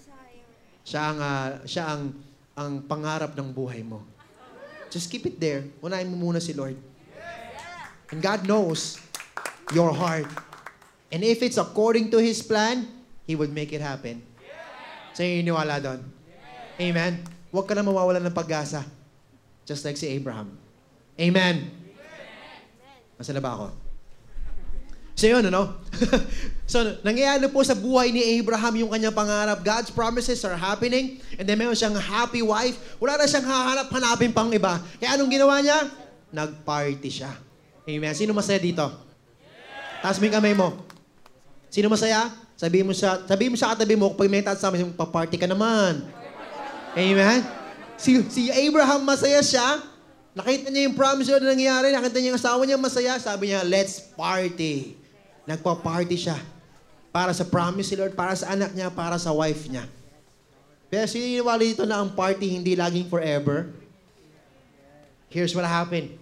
Siya ang pangarap ng buhay mo. Just keep it there. Unahin mo muna si Lord. And God knows your heart. And if it's according to His plan, He would make it happen. So yung iniwala doon. Amen? Huwag ka na mawawalan ng pag-asa. Just like si Abraham. Amen? Masala ba ako? So yun, ano? So, nangyayari po sa buhay ni Abraham yung kanyang pangarap. God's promises are happening. And then meron siyang happy wife. Wala na siyang hahanap-hanapin pang iba. Kaya anong ginawa niya? Nag-party siya. Amen? Sino masaya dito? Taas mo yung kamay mo. Sino masaya? Sabihin mo sa katabi mo, pag may taas sa amin, paparty ka naman. Amen? Si Abraham masaya siya. Nakita niya yung promise na nangyayari. Nakita niya yung asawa niya masaya. Sabi niya, let's party. Nagpa-party siya. Para sa promise ni Lord, para sa anak niya, para sa wife niya. Pero sininiwala dito na ang party hindi laging forever. Here's what happened.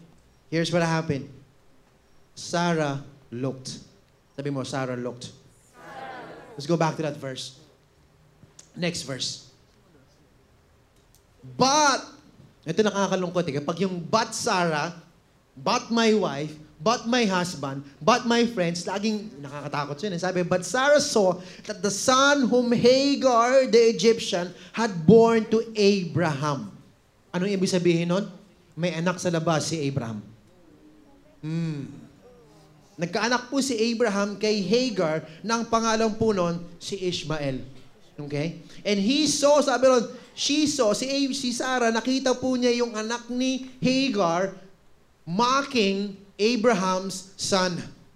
Sarah looked. Sabi mo, Sarah looked. Let's go back to that verse. Next verse. But, ito nakakalungkot eh. Kapag yung but Sarah, but my wife, but my husband, but my friends, laging nakakatakot yun. Sabi, but Sarah saw that the son whom Hagar, the Egyptian, had born to Abraham. Anong ibig sabihin nun? May anak sa labas si Abraham. Nagkaanak po si Abraham kay Hagar ng pangalan po nun, si Ishmael. Okay? And he saw, sabi ron, she saw, si Sarah, nakita po niya yung anak ni Hagar mocking Abraham's son.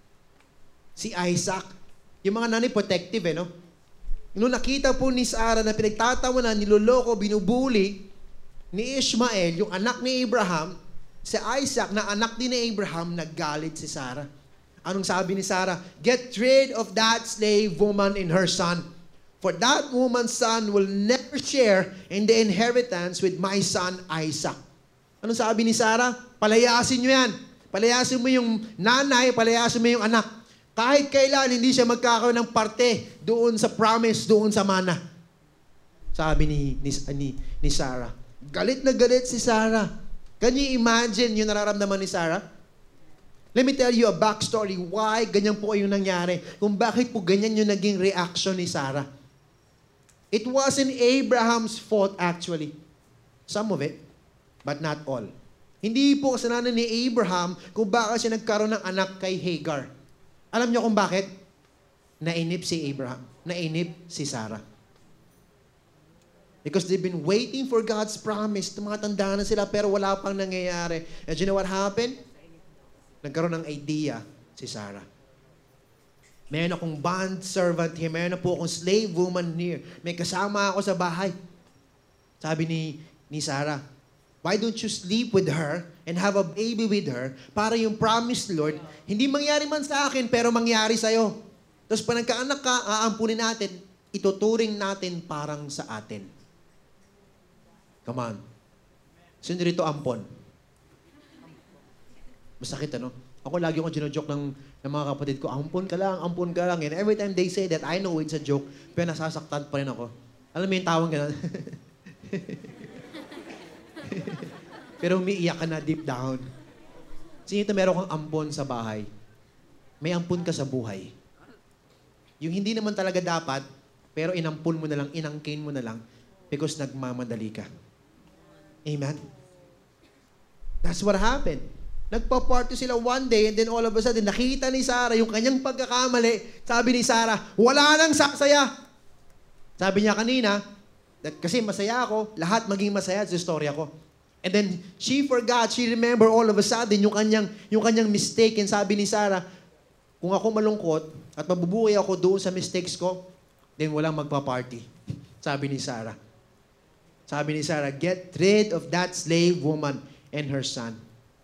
Si Isaac. Yung mga nanay protective no? Nung nakita po ni Sarah na pinagtatawanan, niloloko, binubuli ni Ishmael, yung anak ni Abraham, si Isaac na anak din ni Abraham, naggalit si Sarah. Anong sabi ni Sarah? Get rid of that slave woman and her son. For that woman's son will never share in the inheritance with my son Isaac. Anong sabi ni Sarah? Palayasin nyo yan. Palayasin mo yung nanay, palayasin mo yung anak. Kahit kailan, hindi siya magkakaroon ng parte doon sa promise, doon sa mana. Sabi ni Sarah. Galit na galit si Sarah. Can you imagine yung nararamdaman ni Sarah? Let me tell you a backstory why ganyan po yung nangyari. Kung bakit po ganyan yung naging reaction ni Sarah. It wasn't Abraham's fault actually. Some of it, but not all. Hindi po kasalanan ni Abraham kung bakit siya nagkaroon ng anak kay Hagar. Alam niyo kung bakit? Nainip si Abraham. Nainip si Sarah. Because they've been waiting for God's promise. Tumatanda na sila pero wala pang nangyayari. And you know what happened? Nagkaroon ng idea si Sarah. Meron akong bond servant here. Meron na po akong slave woman here. May kasama ako sa bahay. Sabi ni Sarah, why don't you sleep with her and have a baby with her para yung promise, Lord, hindi mangyari man sa akin pero mangyari sa'yo. Tapos pag nagkaanak ka, aampunin natin, ituturing natin parang sa atin. Come on. Sino rito ampon? Masakit ano? Ako lagi akong ginojoke ng mga kapatid ko, ampun ka lang, ampun ka lang. And every time they say that, I know it's a joke, pero nasasaktan pa rin ako. Alam mo yung tawang gano'n? Pero umiiyak ka na deep down. Sino ito meron kang ampun sa bahay? May ampun ka sa buhay. Yung hindi naman talaga dapat, pero inampun mo na lang, inangkin mo na lang, because nagmamadali ka. Amen? That's what happened. Nagpa-party sila one day and then all of a sudden, nakita ni Sarah yung kanyang pagkakamali. Sabi ni Sarah, wala nang sasaya. Sabi niya kanina, kasi masaya ako, lahat maging masaya sa istorya ko. And then, she forgot, she remember all of a sudden yung kanyang mistake. And sabi ni Sarah, kung ako malungkot at mabubuhay ako doon sa mistakes ko, then walang magpa-party. Sabi ni Sarah. Sabi ni Sarah, get rid of that slave woman and her son.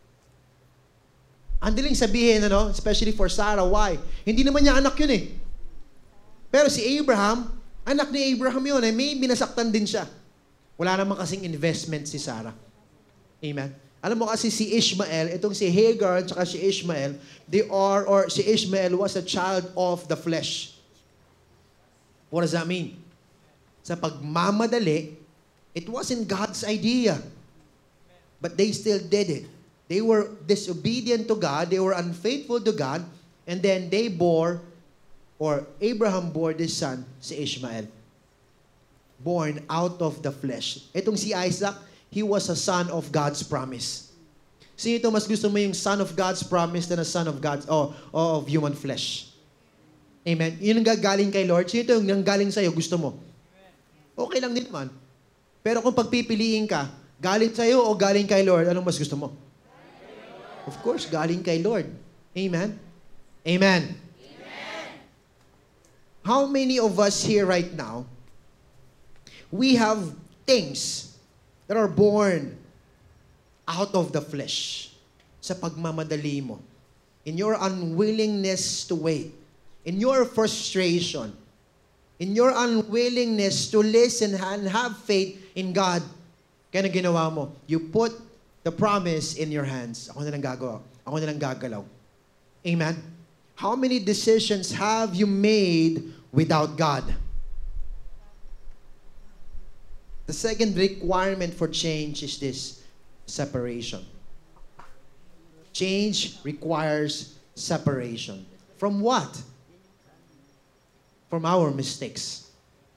Ang daling sabihin, especially for Sarah, why? Hindi naman niya anak yun eh. Pero si Abraham, anak ni Abraham yun, may binasaktan din siya. Wala naman kasing investment si Sarah. Amen? Alam mo kasi si Ishmael, itong si Hagar at si Ishmael, si Ishmael was a child of the flesh. What does that mean? Sa pagmamadali, it wasn't God's idea. But they still did it. They were disobedient to God, they were unfaithful to God, and then Abraham bore this son, si Ishmael. Born out of the flesh. Itong si Isaac, he was a son of God's promise. Sino ito mas gusto mo yung son of God's promise than a son of of human flesh? Amen? Yun ang gagaling kay Lord. Sino ito yung galing sa'yo, gusto mo? Okay lang din naman. Pero kung pagpipiliin ka, galing sa'yo o galing kay Lord, anong mas gusto mo? Of course, galing kay Lord. Amen? Amen. Amen. How many of us here right now, we have things that are born out of the flesh sa pagmamadali mo, in your unwillingness to wait, in your frustration, in your unwillingness to listen and have faith in God. Kaya na ginawa mo, you put the promise in your hands. Ako na lang gagawa. Ako na lang gagalaw. Amen? How many decisions have you made without God? The second requirement for change is this, separation. Change requires separation. From what? From our mistakes.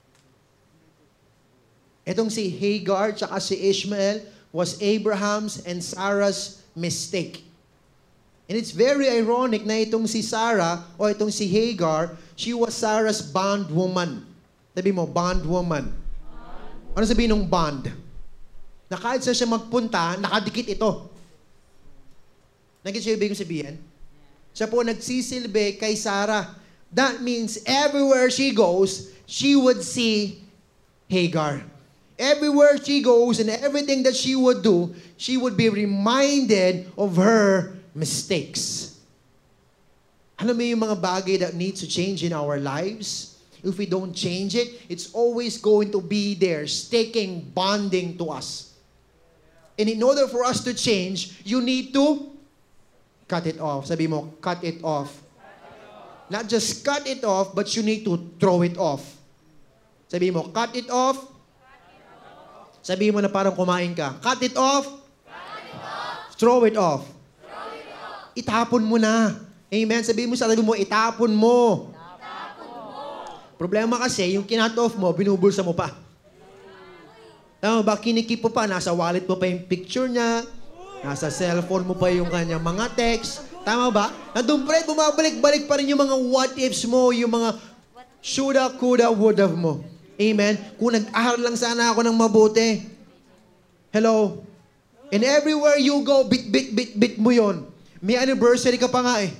Itong si Hagar tsaka si Ishmael was Abraham's and Sarah's mistake. And it's very ironic na itong si Sarah o itong si Hagar, she was Sarah's bondwoman. Sabi mo, bondwoman. Ano sabihin ng bond? Na kahit saan siya magpunta, nakadikit ito. Naging siya ibig sabihin? Siya po nagsisilbi kay Sarah. That means everywhere she goes, she would see Hagar. Everywhere she goes and everything that she would do, she would be reminded of her mistakes. Alam mo yung mga bagay that needs to change in our lives? If we don't change it, it's always going to be there, sticking, bonding to us. And in order for us to change, you need to cut it off. Sabi mo, cut it off. Not just cut it off, but you need to throw it off. Sabi mo, cut it off. Sabi mo na parang kumain ka. Cut it off. Cut it off. Throw it off. Throw it off. Itapon mo na. Amen. Sabi mo sa sarili mo, itapon mo. Problema kasi, yung kinat off mo, binubulsa mo pa. Tama ba? Kinikip mo pa, nasa wallet mo pa yung picture niya, nasa cellphone mo pa yung kanyang mga text. Tama ba? Nandun pre, bumabalik-balik pa rin yung mga what ifs mo, yung mga shoulda, coulda, woulda mo. Amen? Kung nag-aral lang sana ako ng mabuti. Hello? And everywhere you go, bit mo yon. May anniversary ka pa nga eh.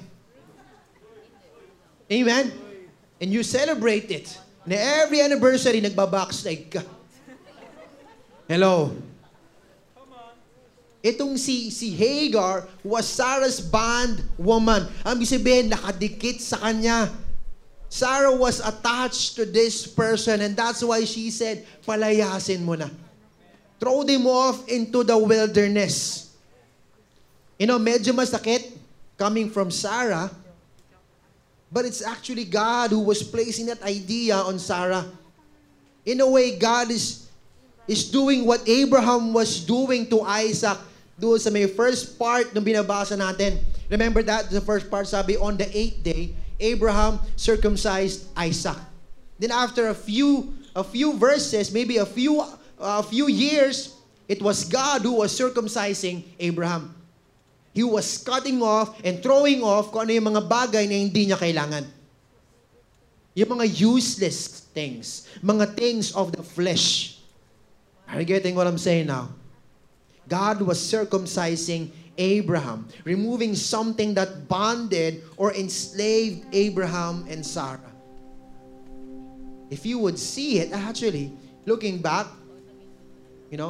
Amen? And you celebrate it. Na every anniversary, nagbabackslide ka. Hello? Itong si Hagar was Sarah's bondwoman. Ang sabihin, nakadikit sa kanya. Sarah was attached to this person and that's why she said, palayasin mo na. Throw them off into the wilderness. You know, medyo masakit coming from Sarah, but it's actually God who was placing that idea on Sarah. In a way, God is doing what Abraham was doing to Isaac. Doon sa may first part ng binabasa natin. Remember that? The first part sabi, on the 8th day, Abraham circumcised Isaac. Then after a few verses, maybe a few years, it was God who was circumcising Abraham. He was cutting off and throwing off kung ano yung mga bagay na hindi niya kailangan. Yung mga useless things. Mga things of the flesh. Are you getting what I'm saying now? God was circumcising Abraham, removing something that bonded or enslaved Abraham and Sarah. If you would see it, actually, looking back, in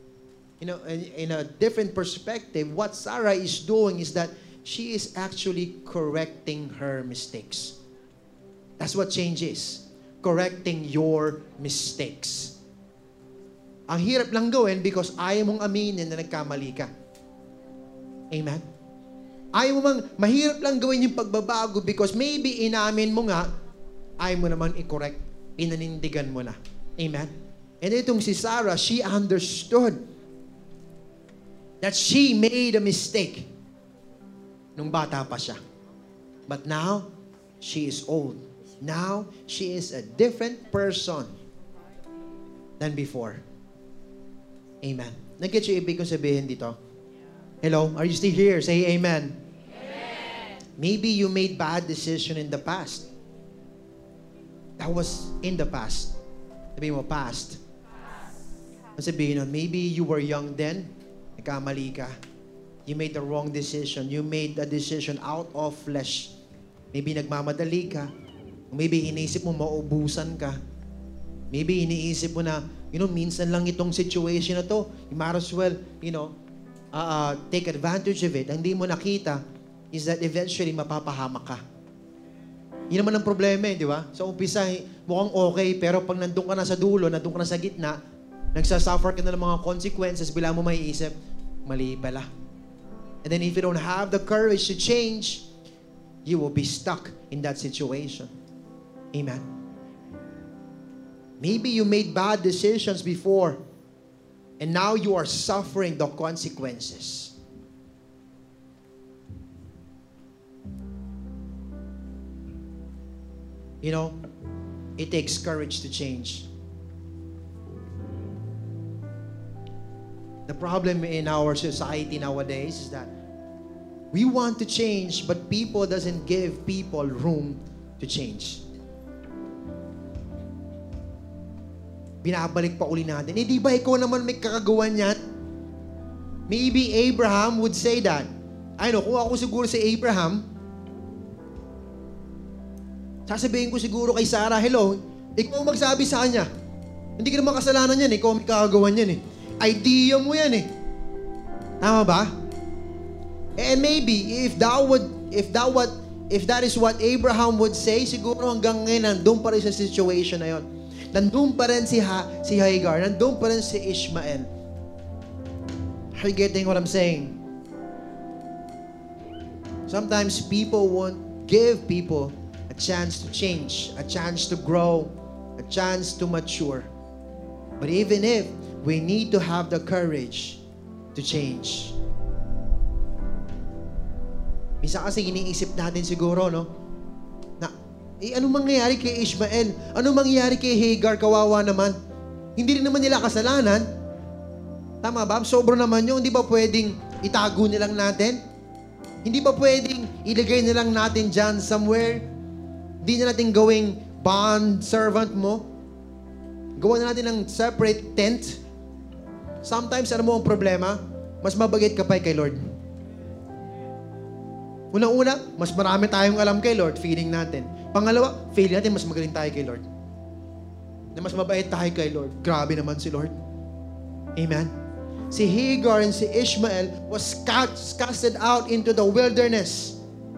a different perspective, what Sarah is doing is that she is actually correcting her mistakes. That's what change is. Correcting your mistakes. Ang hirap lang gawin because ayaw mong aminin na nagkamali ka. Amen? Mahirap lang gawin yung pagbabago because maybe inamin mo nga, ayaw mo naman i-correct. Inanindigan mo na. Amen? And itong si Sarah, she understood that she made a mistake nung bata pa siya. But now, she is old. Now, she is a different person than before. Amen. Nag-get yung ibig kong sabihin dito? Hello? Are you still here? Say amen. Amen. Maybe you made bad decision in the past. That was in the past. Sabihin mo, past. Sabihin nun, maybe you were young then, nagkamali ka. You made the wrong decision. You made a decision out of flesh. Maybe nagmamadali ka. Maybe iniisip mo maubusan ka. Maybe iniisip mo na, minsan lang itong situation na to. You might as well, take advantage of it. Ang hindi mo nakita is that eventually mapapahamak ka. Yun naman ang problema di ba? Sa umpisa, mukhang okay, pero pag nandun ka na sa dulo, nandun ka na sa gitna, nagsasuffer ka na ng mga consequences, bila mo maiisip, mali pala. And then if you don't have the courage to change, you will be stuck in that situation. Amen. Maybe you made bad decisions before, and now you are suffering the consequences. It takes courage to change. The problem in our society nowadays is that we want to change, but people doesn't give people room to change. Binabalik pa uli natin. Di ba ikaw naman may kakagawan yan? Maybe Abraham would say that. Kung ako siguro si Abraham, sasabihin ko siguro kay Sarah, hello, ikaw magsabi sa kanya. Hindi ka naman kasalanan yan, ikaw may kakagawan yan Idea mo yan Tama ba? And maybe if that is what Abraham would say, siguro hanggang ngayon nandun pa rin sa situation na yon. Nandun pa rin si Hagar, nandun pa rin si Ishmael. Are you getting what I'm saying? Sometimes people won't give people a chance to change, a chance to grow, a chance to mature. But even if we need to have the courage to change. Minsan kasi iniisip natin siguro, na, anong mangyayari kay Ishmael? Anong mangyayari kay Hagar? Kawawa naman. Hindi rin naman nila kasalanan. Tama ba? Sobro naman yun. Hindi ba pwedeng itago nilang natin? Hindi ba pwedeng ilagay nilang natin dyan somewhere? Hindi na natin gawing bond servant mo? Gawa na natin ng separate tent? Sometimes, ano mo ang problema? Mas mabagit ka pa kay Lord. Unang-una, mas marami tayong alam kay Lord, feeling natin. Pangalawa, feeling natin mas magaling tayo kay Lord. Na mas mabait tayo kay Lord. Grabe naman si Lord. Amen? Si Hagar and si Ishmael was casted out into the wilderness.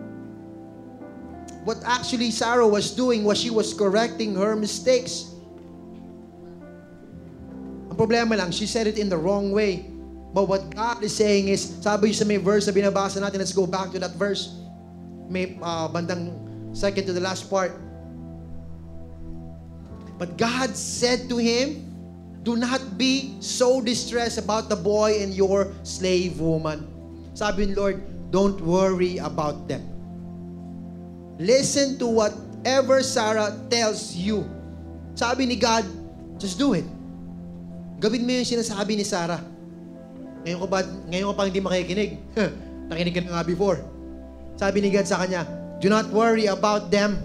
What actually Sarah was doing was she was correcting her mistakes. Ang problema lang, she said it in the wrong way. But what God is saying is, sabi sa may verse na binabasa natin, let's go back to that verse. may bandang second to the last part. But God said to him, do not be so distressed about the boy and your slave woman. Sabi ni Lord, don't worry about them. Listen to whatever Sarah tells you. Sabi ni God, just do it. Gawin mo yung sinasabi ni Sarah. Ngayon ko pa hindi makikinig. Nakinig ka na nga before. Sabi ni God sa kanya, do not worry about them.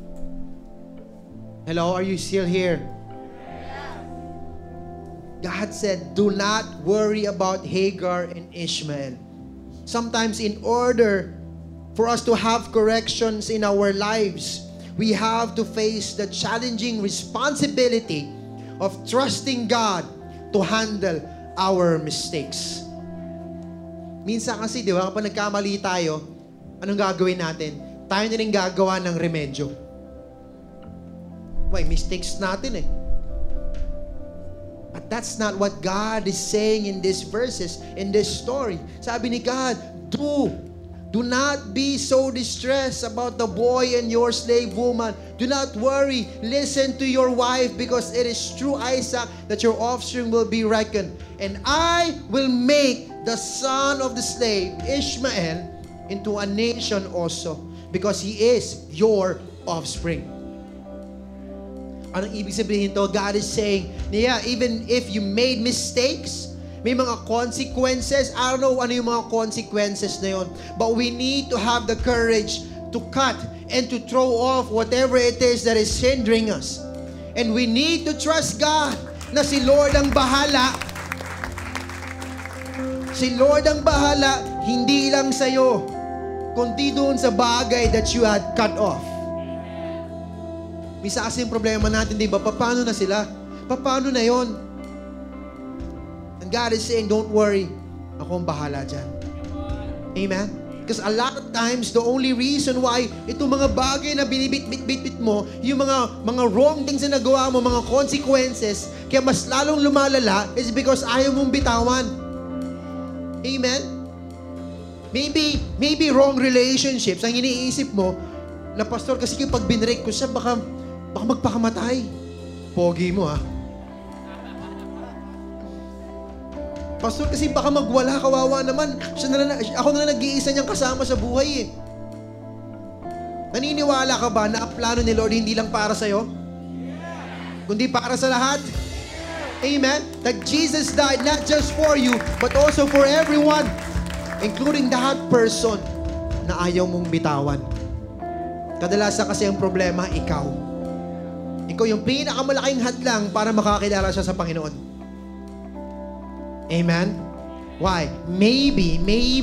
Hello, are you still here? God said, do not worry about Hagar and Ishmael. Sometimes in order for us to have corrections in our lives, we have to face the challenging responsibility of trusting God to handle our mistakes. Minsan kasi, di ba, kapag nagkamali tayo, anong gagawin natin? Tayo na rin gagawa ng remedyo. Why, mistakes natin eh. But that's not what God is saying in these verses, in this story. Sabi ni God, do not be so distressed about the boy and your slave woman. Do not worry. Listen to your wife, because it is through Isaac that your offspring will be reckoned. And I will make the son of the slave, Ishmael, into a nation also, because he is your offspring. Anong ibig sabihin to? God is saying, yeah, even if you made mistakes, may mga consequences. I don't know ano yung mga consequences na yun. But we need to have the courage to cut and to throw off whatever it is that is hindering us. And we need to trust God na si Lord ang bahala. Si Lord ang bahala, hindi lang sa'yo, kundi doon sa bagay that you had cut off. Misa kasi yung problema natin, di ba? Paano na sila? Paano na yon? And God is saying, don't worry. Ako ang bahala dyan. Amen? Because a lot of times, the only reason why itong mga bagay na binibit-bit mo, yung mga wrong things na nagawa mo, mga consequences, kaya mas lalong lumalala, is because ayaw mong bitawan. Amen? Maybe wrong relationships, ang iniisip mo, na pastor, kasi yung pag binrake ko siya, baka magpakamatay. Pogi mo, ha? Pastor, kasi baka magwala, kawawa naman. Ako na nag-iisa niyang kasama sa buhay, eh. Naniniwala ka ba na ang plano ni Lord hindi lang para sa'yo? Kundi para sa lahat? Amen? That Jesus died not just for you, but also for everyone, including that person na ayaw mong bitawan. Kadalasan kasi ang problema, ikaw. Ikaw yung pinakamalaking hadlang para makakilala siya sa Panginoon. Amen? Why? Maybe,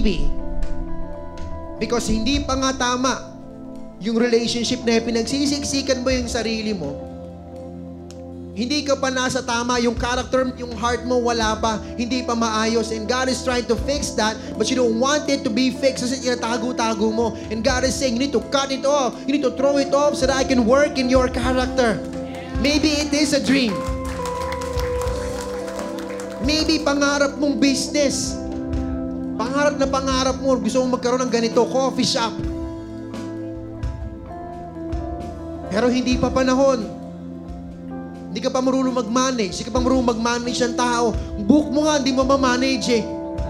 because hindi pa nga tama yung relationship na pinagsisiksikan mo yung sarili mo. Hindi ka pa nasa tama, yung character, yung heart mo, wala pa, hindi pa maayos. And God is trying to fix that, but you don't want it to be fixed kasi tinatago-tago mo. And God is saying, you need to cut it off. You need to throw it off so that I can work in your character. Maybe it is a dream. Maybe pangarap mong business. Pangarap mo, gusto mong magkaroon ng ganito, coffee shop. Pero hindi pa panahon. Hindi ka pa marunong mag-manage. Hindi ka pa marunong mag-manage ng tao. Book mo nga, hindi mo ma-manage eh.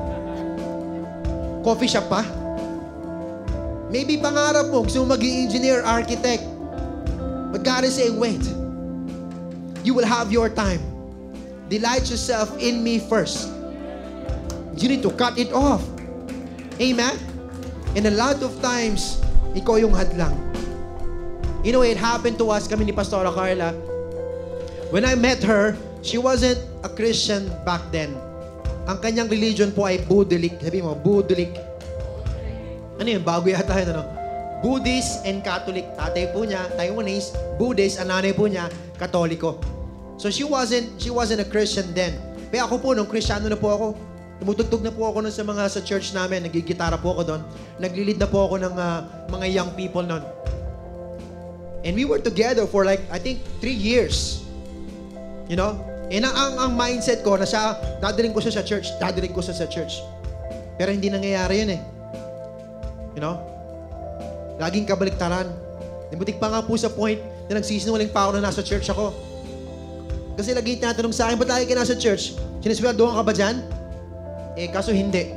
Coffee shop pa? Maybe pangarap mo, gusto mo maging engineer, architect. But God is saying, wait. You will have your time. Delight yourself in me first. You need to cut it off. Amen? And a lot of times, ikaw yung hadlang. You know, it happened to us, kami ni Pastora Carla. When I met her, she wasn't a Christian back then. Ang kanyang religion po ay Buddhist. Sabi mo, Buddhist. Ano yun? Bago yata yun, ano? Buddhist and Catholic. Tatay po niya, Taiwanese. Buddhist, ang nanay po niya, Katoliko. So she wasn't a Christian then. Pero ako po, nung Kristiyano na po ako, tumutugtog na po ako nun sa church namin. Nagigitara po ako doon. Naglilid na po ako ng mga young people nun. And we were together for like, I think, 3 years. You know? And ang mindset ko na siya, dadaling ko siya sa church. Pero hindi nangyayari yun eh. You know? Laging kabaliktaran. Nabutik pa nga po sa point na nagsisinungaling pa ako na nasa church ako. Kasi lagi tinatanong sa akin, ba't lagi ka nasa church? Sinisweldohan ka ba dyan? Kaso hindi.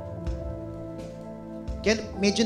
Kaya medyo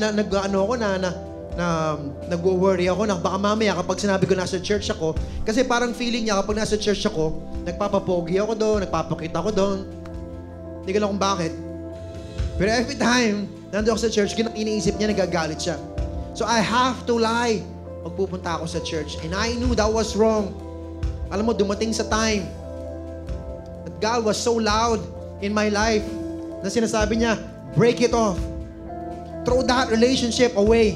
nag-worry ako na baka mamaya kapag sinabi ko nasa church ako, kasi parang feeling niya kapag nasa church ako, nagpapapogi ako doon, nagpapakita ako doon. Hindi ko alam kung bakit. Pero every time, nandun ako sa church, iniisip niya, nagagalit siya. So I have to lie pag pupunta ako sa church. And I knew that was wrong. Alam mo, dumating sa time that God was so loud in my life na sinasabi niya, break it off. Throw that relationship away.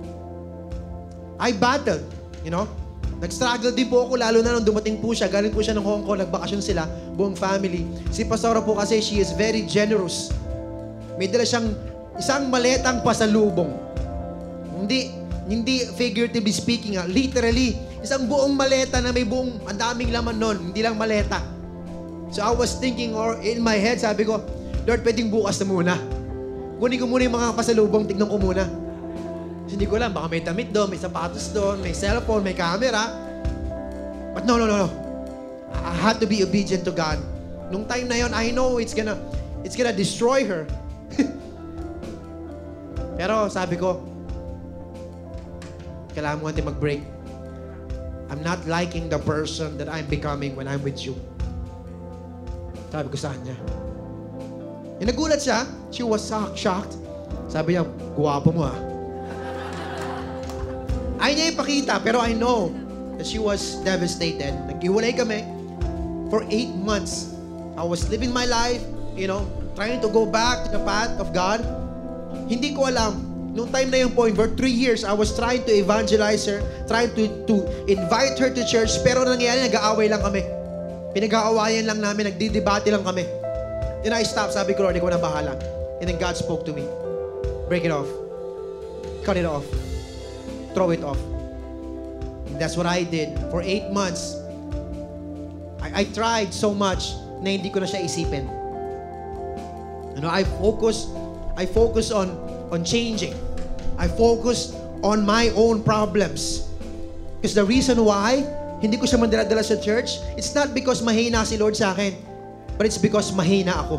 I battled, you know. Nag-struggle din po ako, lalo na nung dumating po siya. Galing po siya ng Hong Kong, nagbakasyon sila, buong family. Si Pastora po kasi, she is very generous. May dala siyang isang maletang pasalubong. Hindi figuratively speaking, literally, isang buong maleta na may buong, ang daming laman nun, hindi lang maleta. So I was thinking, or in my head, sabi ko, Lord, pwedeng bukas na muna. Kunin ko muna yung mga pasalubong, tignan ko muna. Kasi hindi ko alam, baka may damit doon, may sapatos doon, may cellphone, may camera. But no. I had to be obedient to God. Nung time na yon, I know it's gonna destroy her. Pero sabi ko, kailangan mo natin mag-break. I'm not liking the person that I'm becoming when I'm with you. Sabi ko sa kanya. Yung nagulat siya, she was shocked. Sabi niya, guwapo mo ah. Ayaw niya ipakita, pero I know that she was devastated. Naghiwalay kami for 8 months. I was living my life, you know, trying to go back to the path of God. Hindi ko alam. Nung time na yung point, for 3 years, I was trying to evangelize her, trying to invite her to church, pero nangyayari, nag-aaway lang kami. Pinag-aawayan lang namin, nagdidebate lang kami. Then I stopped, sabi ko, Lord, ikaw na bahala. And then God spoke to me. Break it off. Cut it off. Throw it off. And that's what I did. For 8 months, I tried so much na hindi ko na siya isipin. You know, I focus on changing. I focus on my own problems. Because the reason why hindi ko siya mandala-dala sa church, it's not because mahina si Lord sa akin, but it's because mahina ako.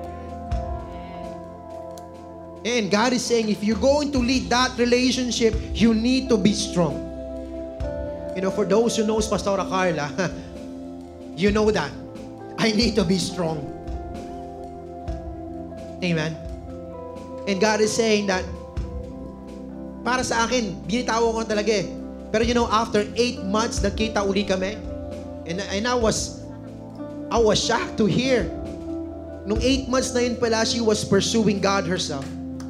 And God is saying, if you're going to lead that relationship, you need to be strong. You know, for those who knows Pastora Carla, you know that. I need to be strong. Amen. And God is saying that, para sa akin, binitawan ko talaga eh. Pero you know, after 8 months, nagkita uli kami. And I was shocked to hear. Nung 8 months na yun pala, she was pursuing God herself.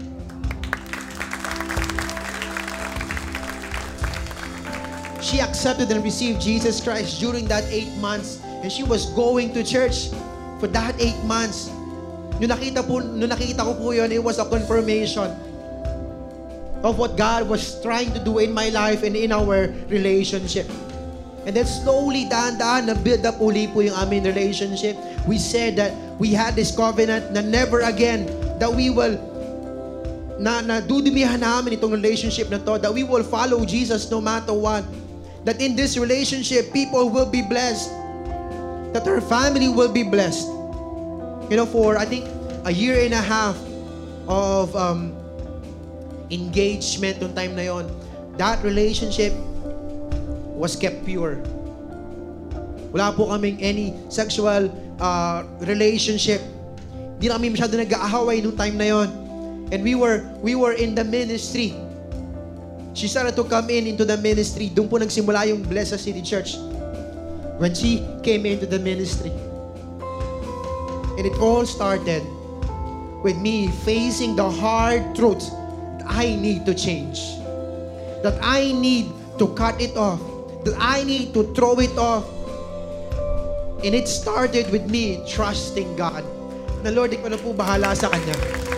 She accepted and received Jesus Christ during that 8 months. And she was going to church for that 8 months. Nung nakita ko po yun, it was a confirmation of what God was trying to do in my life and in our relationship. And then slowly, dahan-dahan, na-build up uli po yung aming relationship. We said that we had this covenant na never again, that we will, na dudumihan namin itong relationship na to, that we will follow Jesus no matter what. That in this relationship, people will be blessed. That her family will be blessed. You know, for I think a year and a half of engagement noong time na yon, that relationship was kept pure. Wala po kaming any sexual relationship. Hindi na kami masyado nag-aaway noong time na yon. And we were in the ministry. She started to come into the ministry. Doon po nagsimula yung Blessed City Church. When she came into the ministry. And it all started with me facing the hard truth that I need to change. That I need to cut it off. That I need to throw it off. And it started with me trusting God. Na Lord, ikaw na po bahala sa Kanya.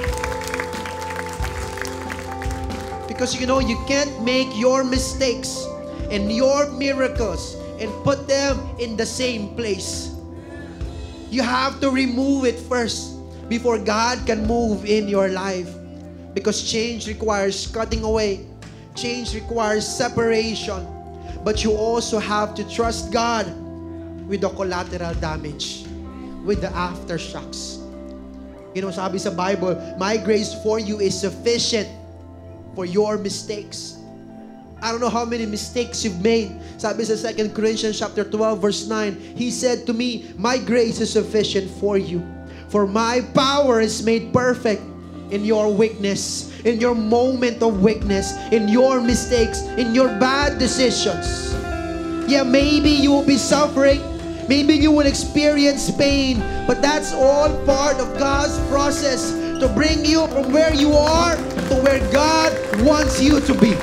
Because you know, you can't make your mistakes and your miracles and put them in the same place. You have to remove it first before God can move in your life. Because change requires cutting away Change requires separation. But you also have to trust God with the collateral damage, with the aftershocks. You know, sabi sa Bible, my grace for you is sufficient for your mistakes. I don't know how many mistakes you've made. Sabi sa 2 Corinthians chapter 12 verse 9, He said to me, my grace is sufficient for you. For my power is made perfect in your weakness, in your moment of weakness, in your mistakes, in your bad decisions. Yeah, maybe you will be suffering. Maybe you will experience pain. But that's all part of God's process to bring you from where you are to where God wants you to be.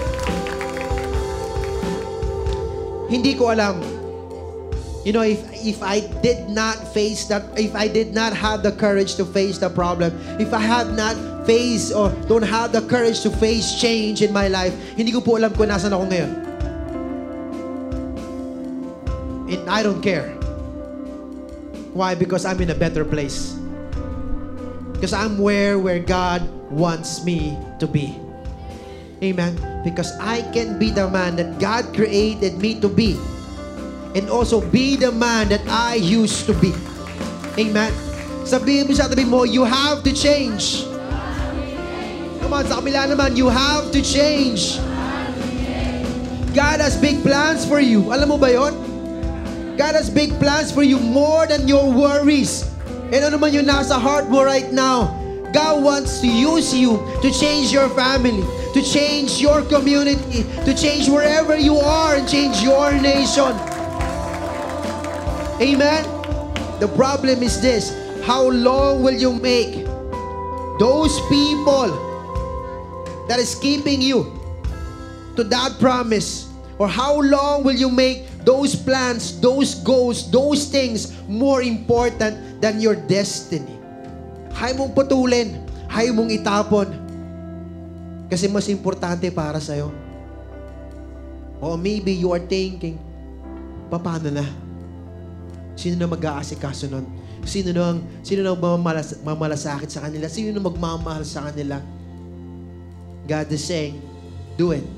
Hindi ko alam. You know, if I did not face that, if I did not have the courage to face the problem, if I have not faced or don't have the courage to face change in my life, hindi ko po alam kung nasan ako ngayon. And I don't care. Why? Because I'm in a better place. Because I'm where God wants me to be. Amen. Because I can be the man that God created me to be. And also be the man that I used to be. Amen. Sabihin mo sa tabi mo, you have to change. Come on, sa kabila naman, you have to change. God has big plans for you. Alam mo ba yon? God has big plans for you more than your worries. And ano man yung nasa heart mo right now, God wants to use you to change your family, to change your community, to change wherever you are and change your nation. Amen? The problem is this, how long will you make those people that is keeping you to that promise? Or how long will you make those plans, those goals, those things more important than your destiny? Ayaw mong putulin, ayaw mong itapon. Kasi mas importante para sa'yo. Or maybe you are thinking, paano na? Sino na mag-aasikaso nun? Sino na mamalasakit sa kanila? Sino na magmamahal sa kanila? God is saying, do it.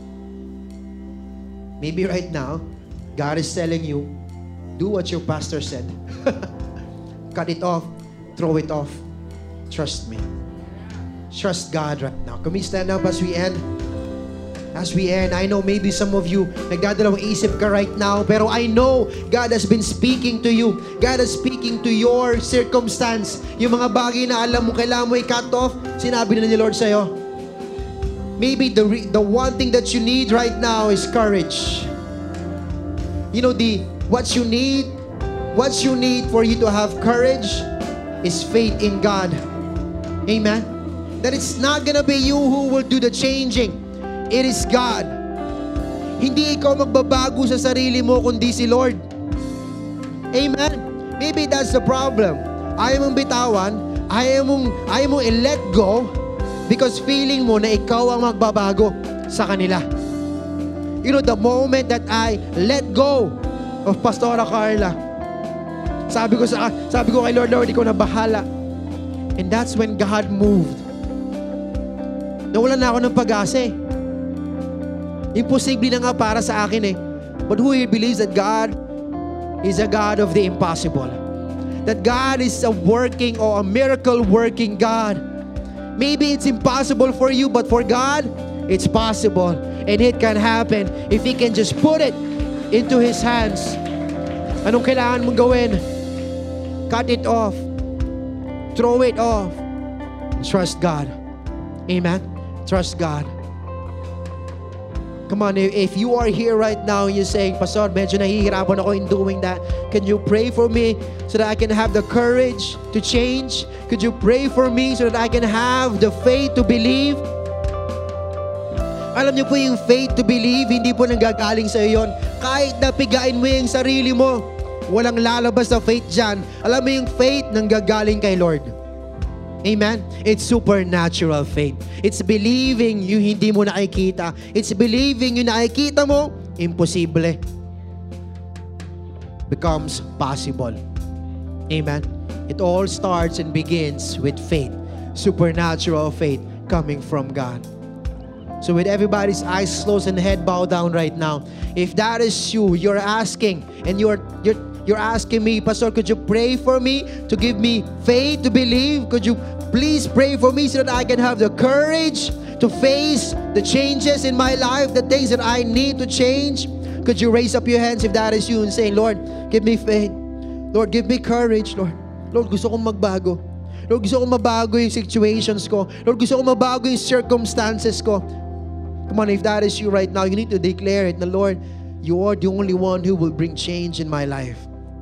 Maybe right now, God is telling you, do what your pastor said. Cut it off. Throw it off. Trust me. Trust God right now. Can we stand up as we end? As we end, I know maybe some of you, nagdadalawang isip ka right now, pero I know God has been speaking to you. God is speaking to your circumstance. Yung mga bagay na alam mo, kailangan mo i-cut off, sinabi na ni Lord sa'yo. Maybe the one thing that you need right now is courage. You know, what you need for you to have courage is faith in God. Amen? That it's not gonna be you who will do the changing. It is God. Hindi ikaw magbabago sa sarili mo, kundi si Lord. Amen? Maybe that's the problem. Ayaw mong bitawan, ayaw mong i-let go because feeling mo na ikaw ang magbabago sa kanila. You know, the moment that I let go of Pastora Carla, sabi ko kay Lord, ikaw na bahala. And that's when God moved. Nawalan na ako ng pag-asa eh. Imposible na nga para sa akin eh. But who believes that God is a God of the impossible? That God is a working or a miracle working God. Maybe it's impossible for you, but for God, it's possible. And it can happen if He can just put it into His hands. Anong kailangan mong gawin? Cut it off. Throw it off. Trust God. Amen? Trust God. Come on, if you are here right now and you're saying, Pastor, medyo nahihirapan ako in doing that, can you pray for me so that I can have the courage to change? Could you pray for me so that I can have the faith to believe? Alam niyo po yung faith to believe, hindi po nanggagaling sa iyo yun. Kahit napigain mo yung sarili mo, walang lalabas na faith dyan. Alam mo yung faith nanggagaling kay Lord. Amen? It's supernatural faith. It's believing yung hindi mo nakikita. It's believing yung nakikita mo, imposible becomes possible. Amen? It all starts and begins with faith. Supernatural faith coming from God. So with everybody's eyes closed and head bowed down right now, if that is you, you're asking and you're asking me, Pastor, could you pray for me to give me faith to believe? Could you please pray for me so that I can have the courage to face the changes in my life, the things that I need to change? Could you raise up your hands if that is you and say, Lord, give me faith. Lord, give me courage, Lord. Lord, gusto kong magbago. Lord, gusto kong mabago yung situations ko. Lord, gusto kong mabago yung circumstances ko. Come on, if that is you right now, you need to declare it. The Lord, you are the only one who will bring change in my life.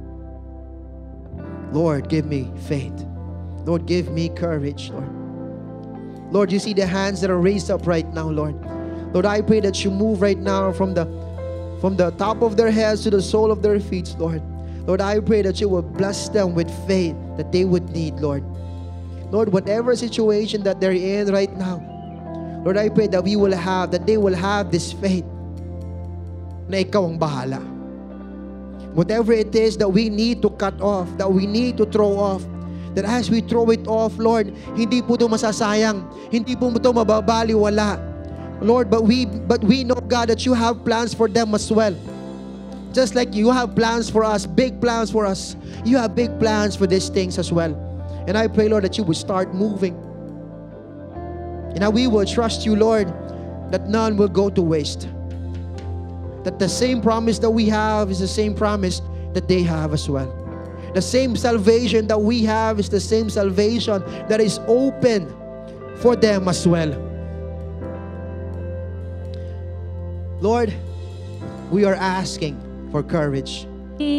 Lord, give me faith. Lord, give me courage, Lord. Lord, you see the hands that are raised up right now, Lord. Lord, I pray that you move right now from the top of their heads to the sole of their feet, Lord. Lord, I pray that you will bless them with faith that they would need, Lord. Lord, whatever situation that they're in right now, Lord, I pray that they will have this faith na ikaw ang bahala. Whatever it is that we need to cut off, that we need to throw off, that as we throw it off, Lord, hindi po ito masasayang, hindi po ito mababaliwala. Lord, but we know, God, that you have plans for them as well. Just like you have plans for us, big plans for us, you have big plans for these things as well. And I pray, Lord, that you would start moving. And that we will trust you, Lord, that none will go to waste. That the same promise that we have is the same promise that they have as well. The same salvation that we have is the same salvation that is open for them as well. Lord, we are asking for courage.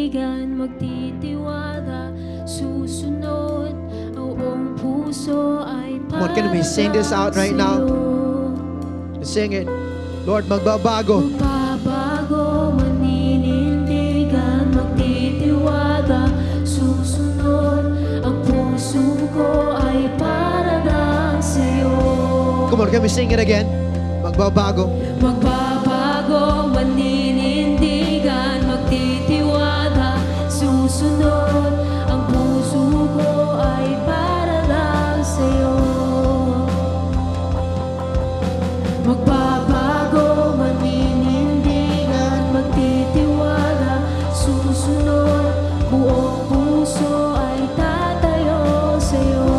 Come on, can we sing this out right now? Sing it. Lord, magbabago. Magbabago, maninindigan, magtitiwala, susunod, ang puso ko ay parang sa'yo. Come on, can we sing it again? Magbabago. Magbabago, maninindigan, magtitiwala, susunod, ang puso ko ay parang sa'yo. Magbabago, maninindigan, magtitiwala, susunod, buong puso ay tatayo sa'yo.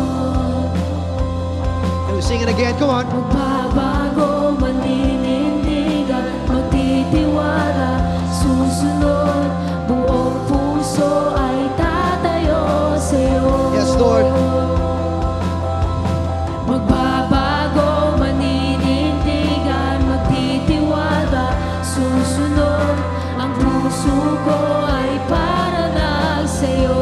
Can we sing it again? Come on. Magbabago, maninindigan, magtitiwala, susunod, buong puso ay tatayo sa'yo. Yes, Lord. Magbabago, maninindigan, magtitiwala, susunod, ang puso ko ay parang sa'yo.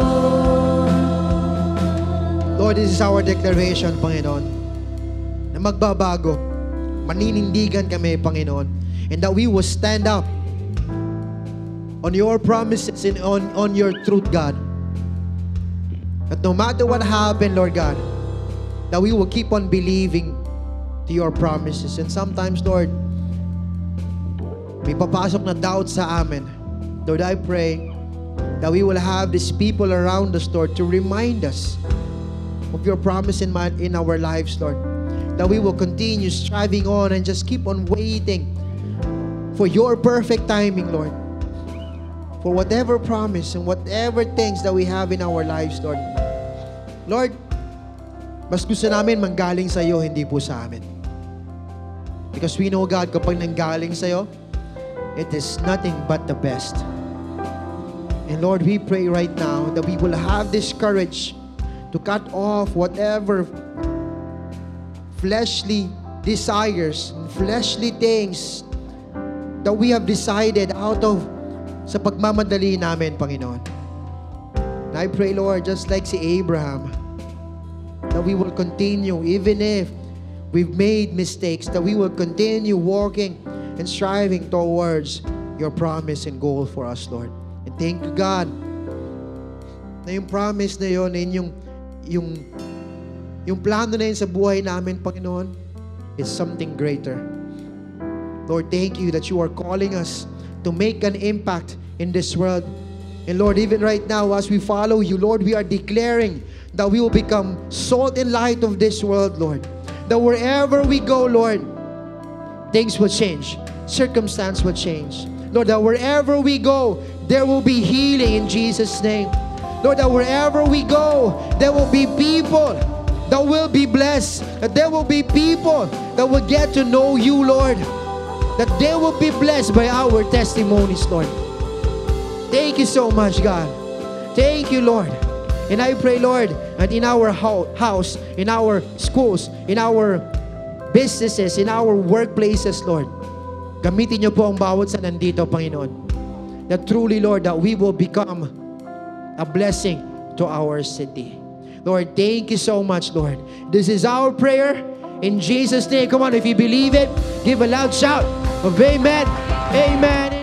Lord, this is our declaration, Panginoon, na magbabago, maninindigan kami, Panginoon, and that we will stand up on your promises and on your truth, God. That no matter what happened, Lord God, that we will keep on believing to your promises. And sometimes, Lord, may papasok na doubt sa amin. Lord, I pray that we will have these people around us, Lord, to remind us of your promise in our lives, Lord. That we will continue striving on and just keep on waiting for your perfect timing, Lord. For whatever promise and whatever things that we have in our lives, Lord. Lord, mas gusto namin manggaling sa iyo, hindi po sa amin. Because we know, God, kapag nanggaling sa iyo, it is nothing but the best. And Lord, we pray right now that we will have this courage to cut off whatever fleshly desires, fleshly things that we have decided out of sa pagmamadali namin, Panginoon. And I pray, Lord, just like si Abraham, that we will continue, even if we've made mistakes, that we will continue walking and striving towards your promise and goal for us, Lord. And thank you, God, na yung promise na yun, yung plano na yun sa buhay namin, Panginoon, is something greater. Lord, thank you that you are calling us to make an impact in this world. And Lord, even right now, as we follow you, Lord, we are declaring that we will become salt and light of this world, Lord. That wherever we go, Lord, things will change. Circumstance will change. Lord, that wherever we go, there will be healing in Jesus' name. Lord, that wherever we go, there will be people that will be blessed. That there will be people that will get to know you, Lord. That they will be blessed by our testimonies, Lord. Thank you so much, God. Thank you, Lord. And I pray, Lord, that in our house, in our schools, in our businesses, in our workplaces, Lord, gamitin niyo po ang bawat sa nandito, Panginoon. That truly, Lord, that we will become a blessing to our city. Lord, thank you so much, Lord. This is our prayer in Jesus' name. Come on, if you believe it, give a loud shout of amen. Amen.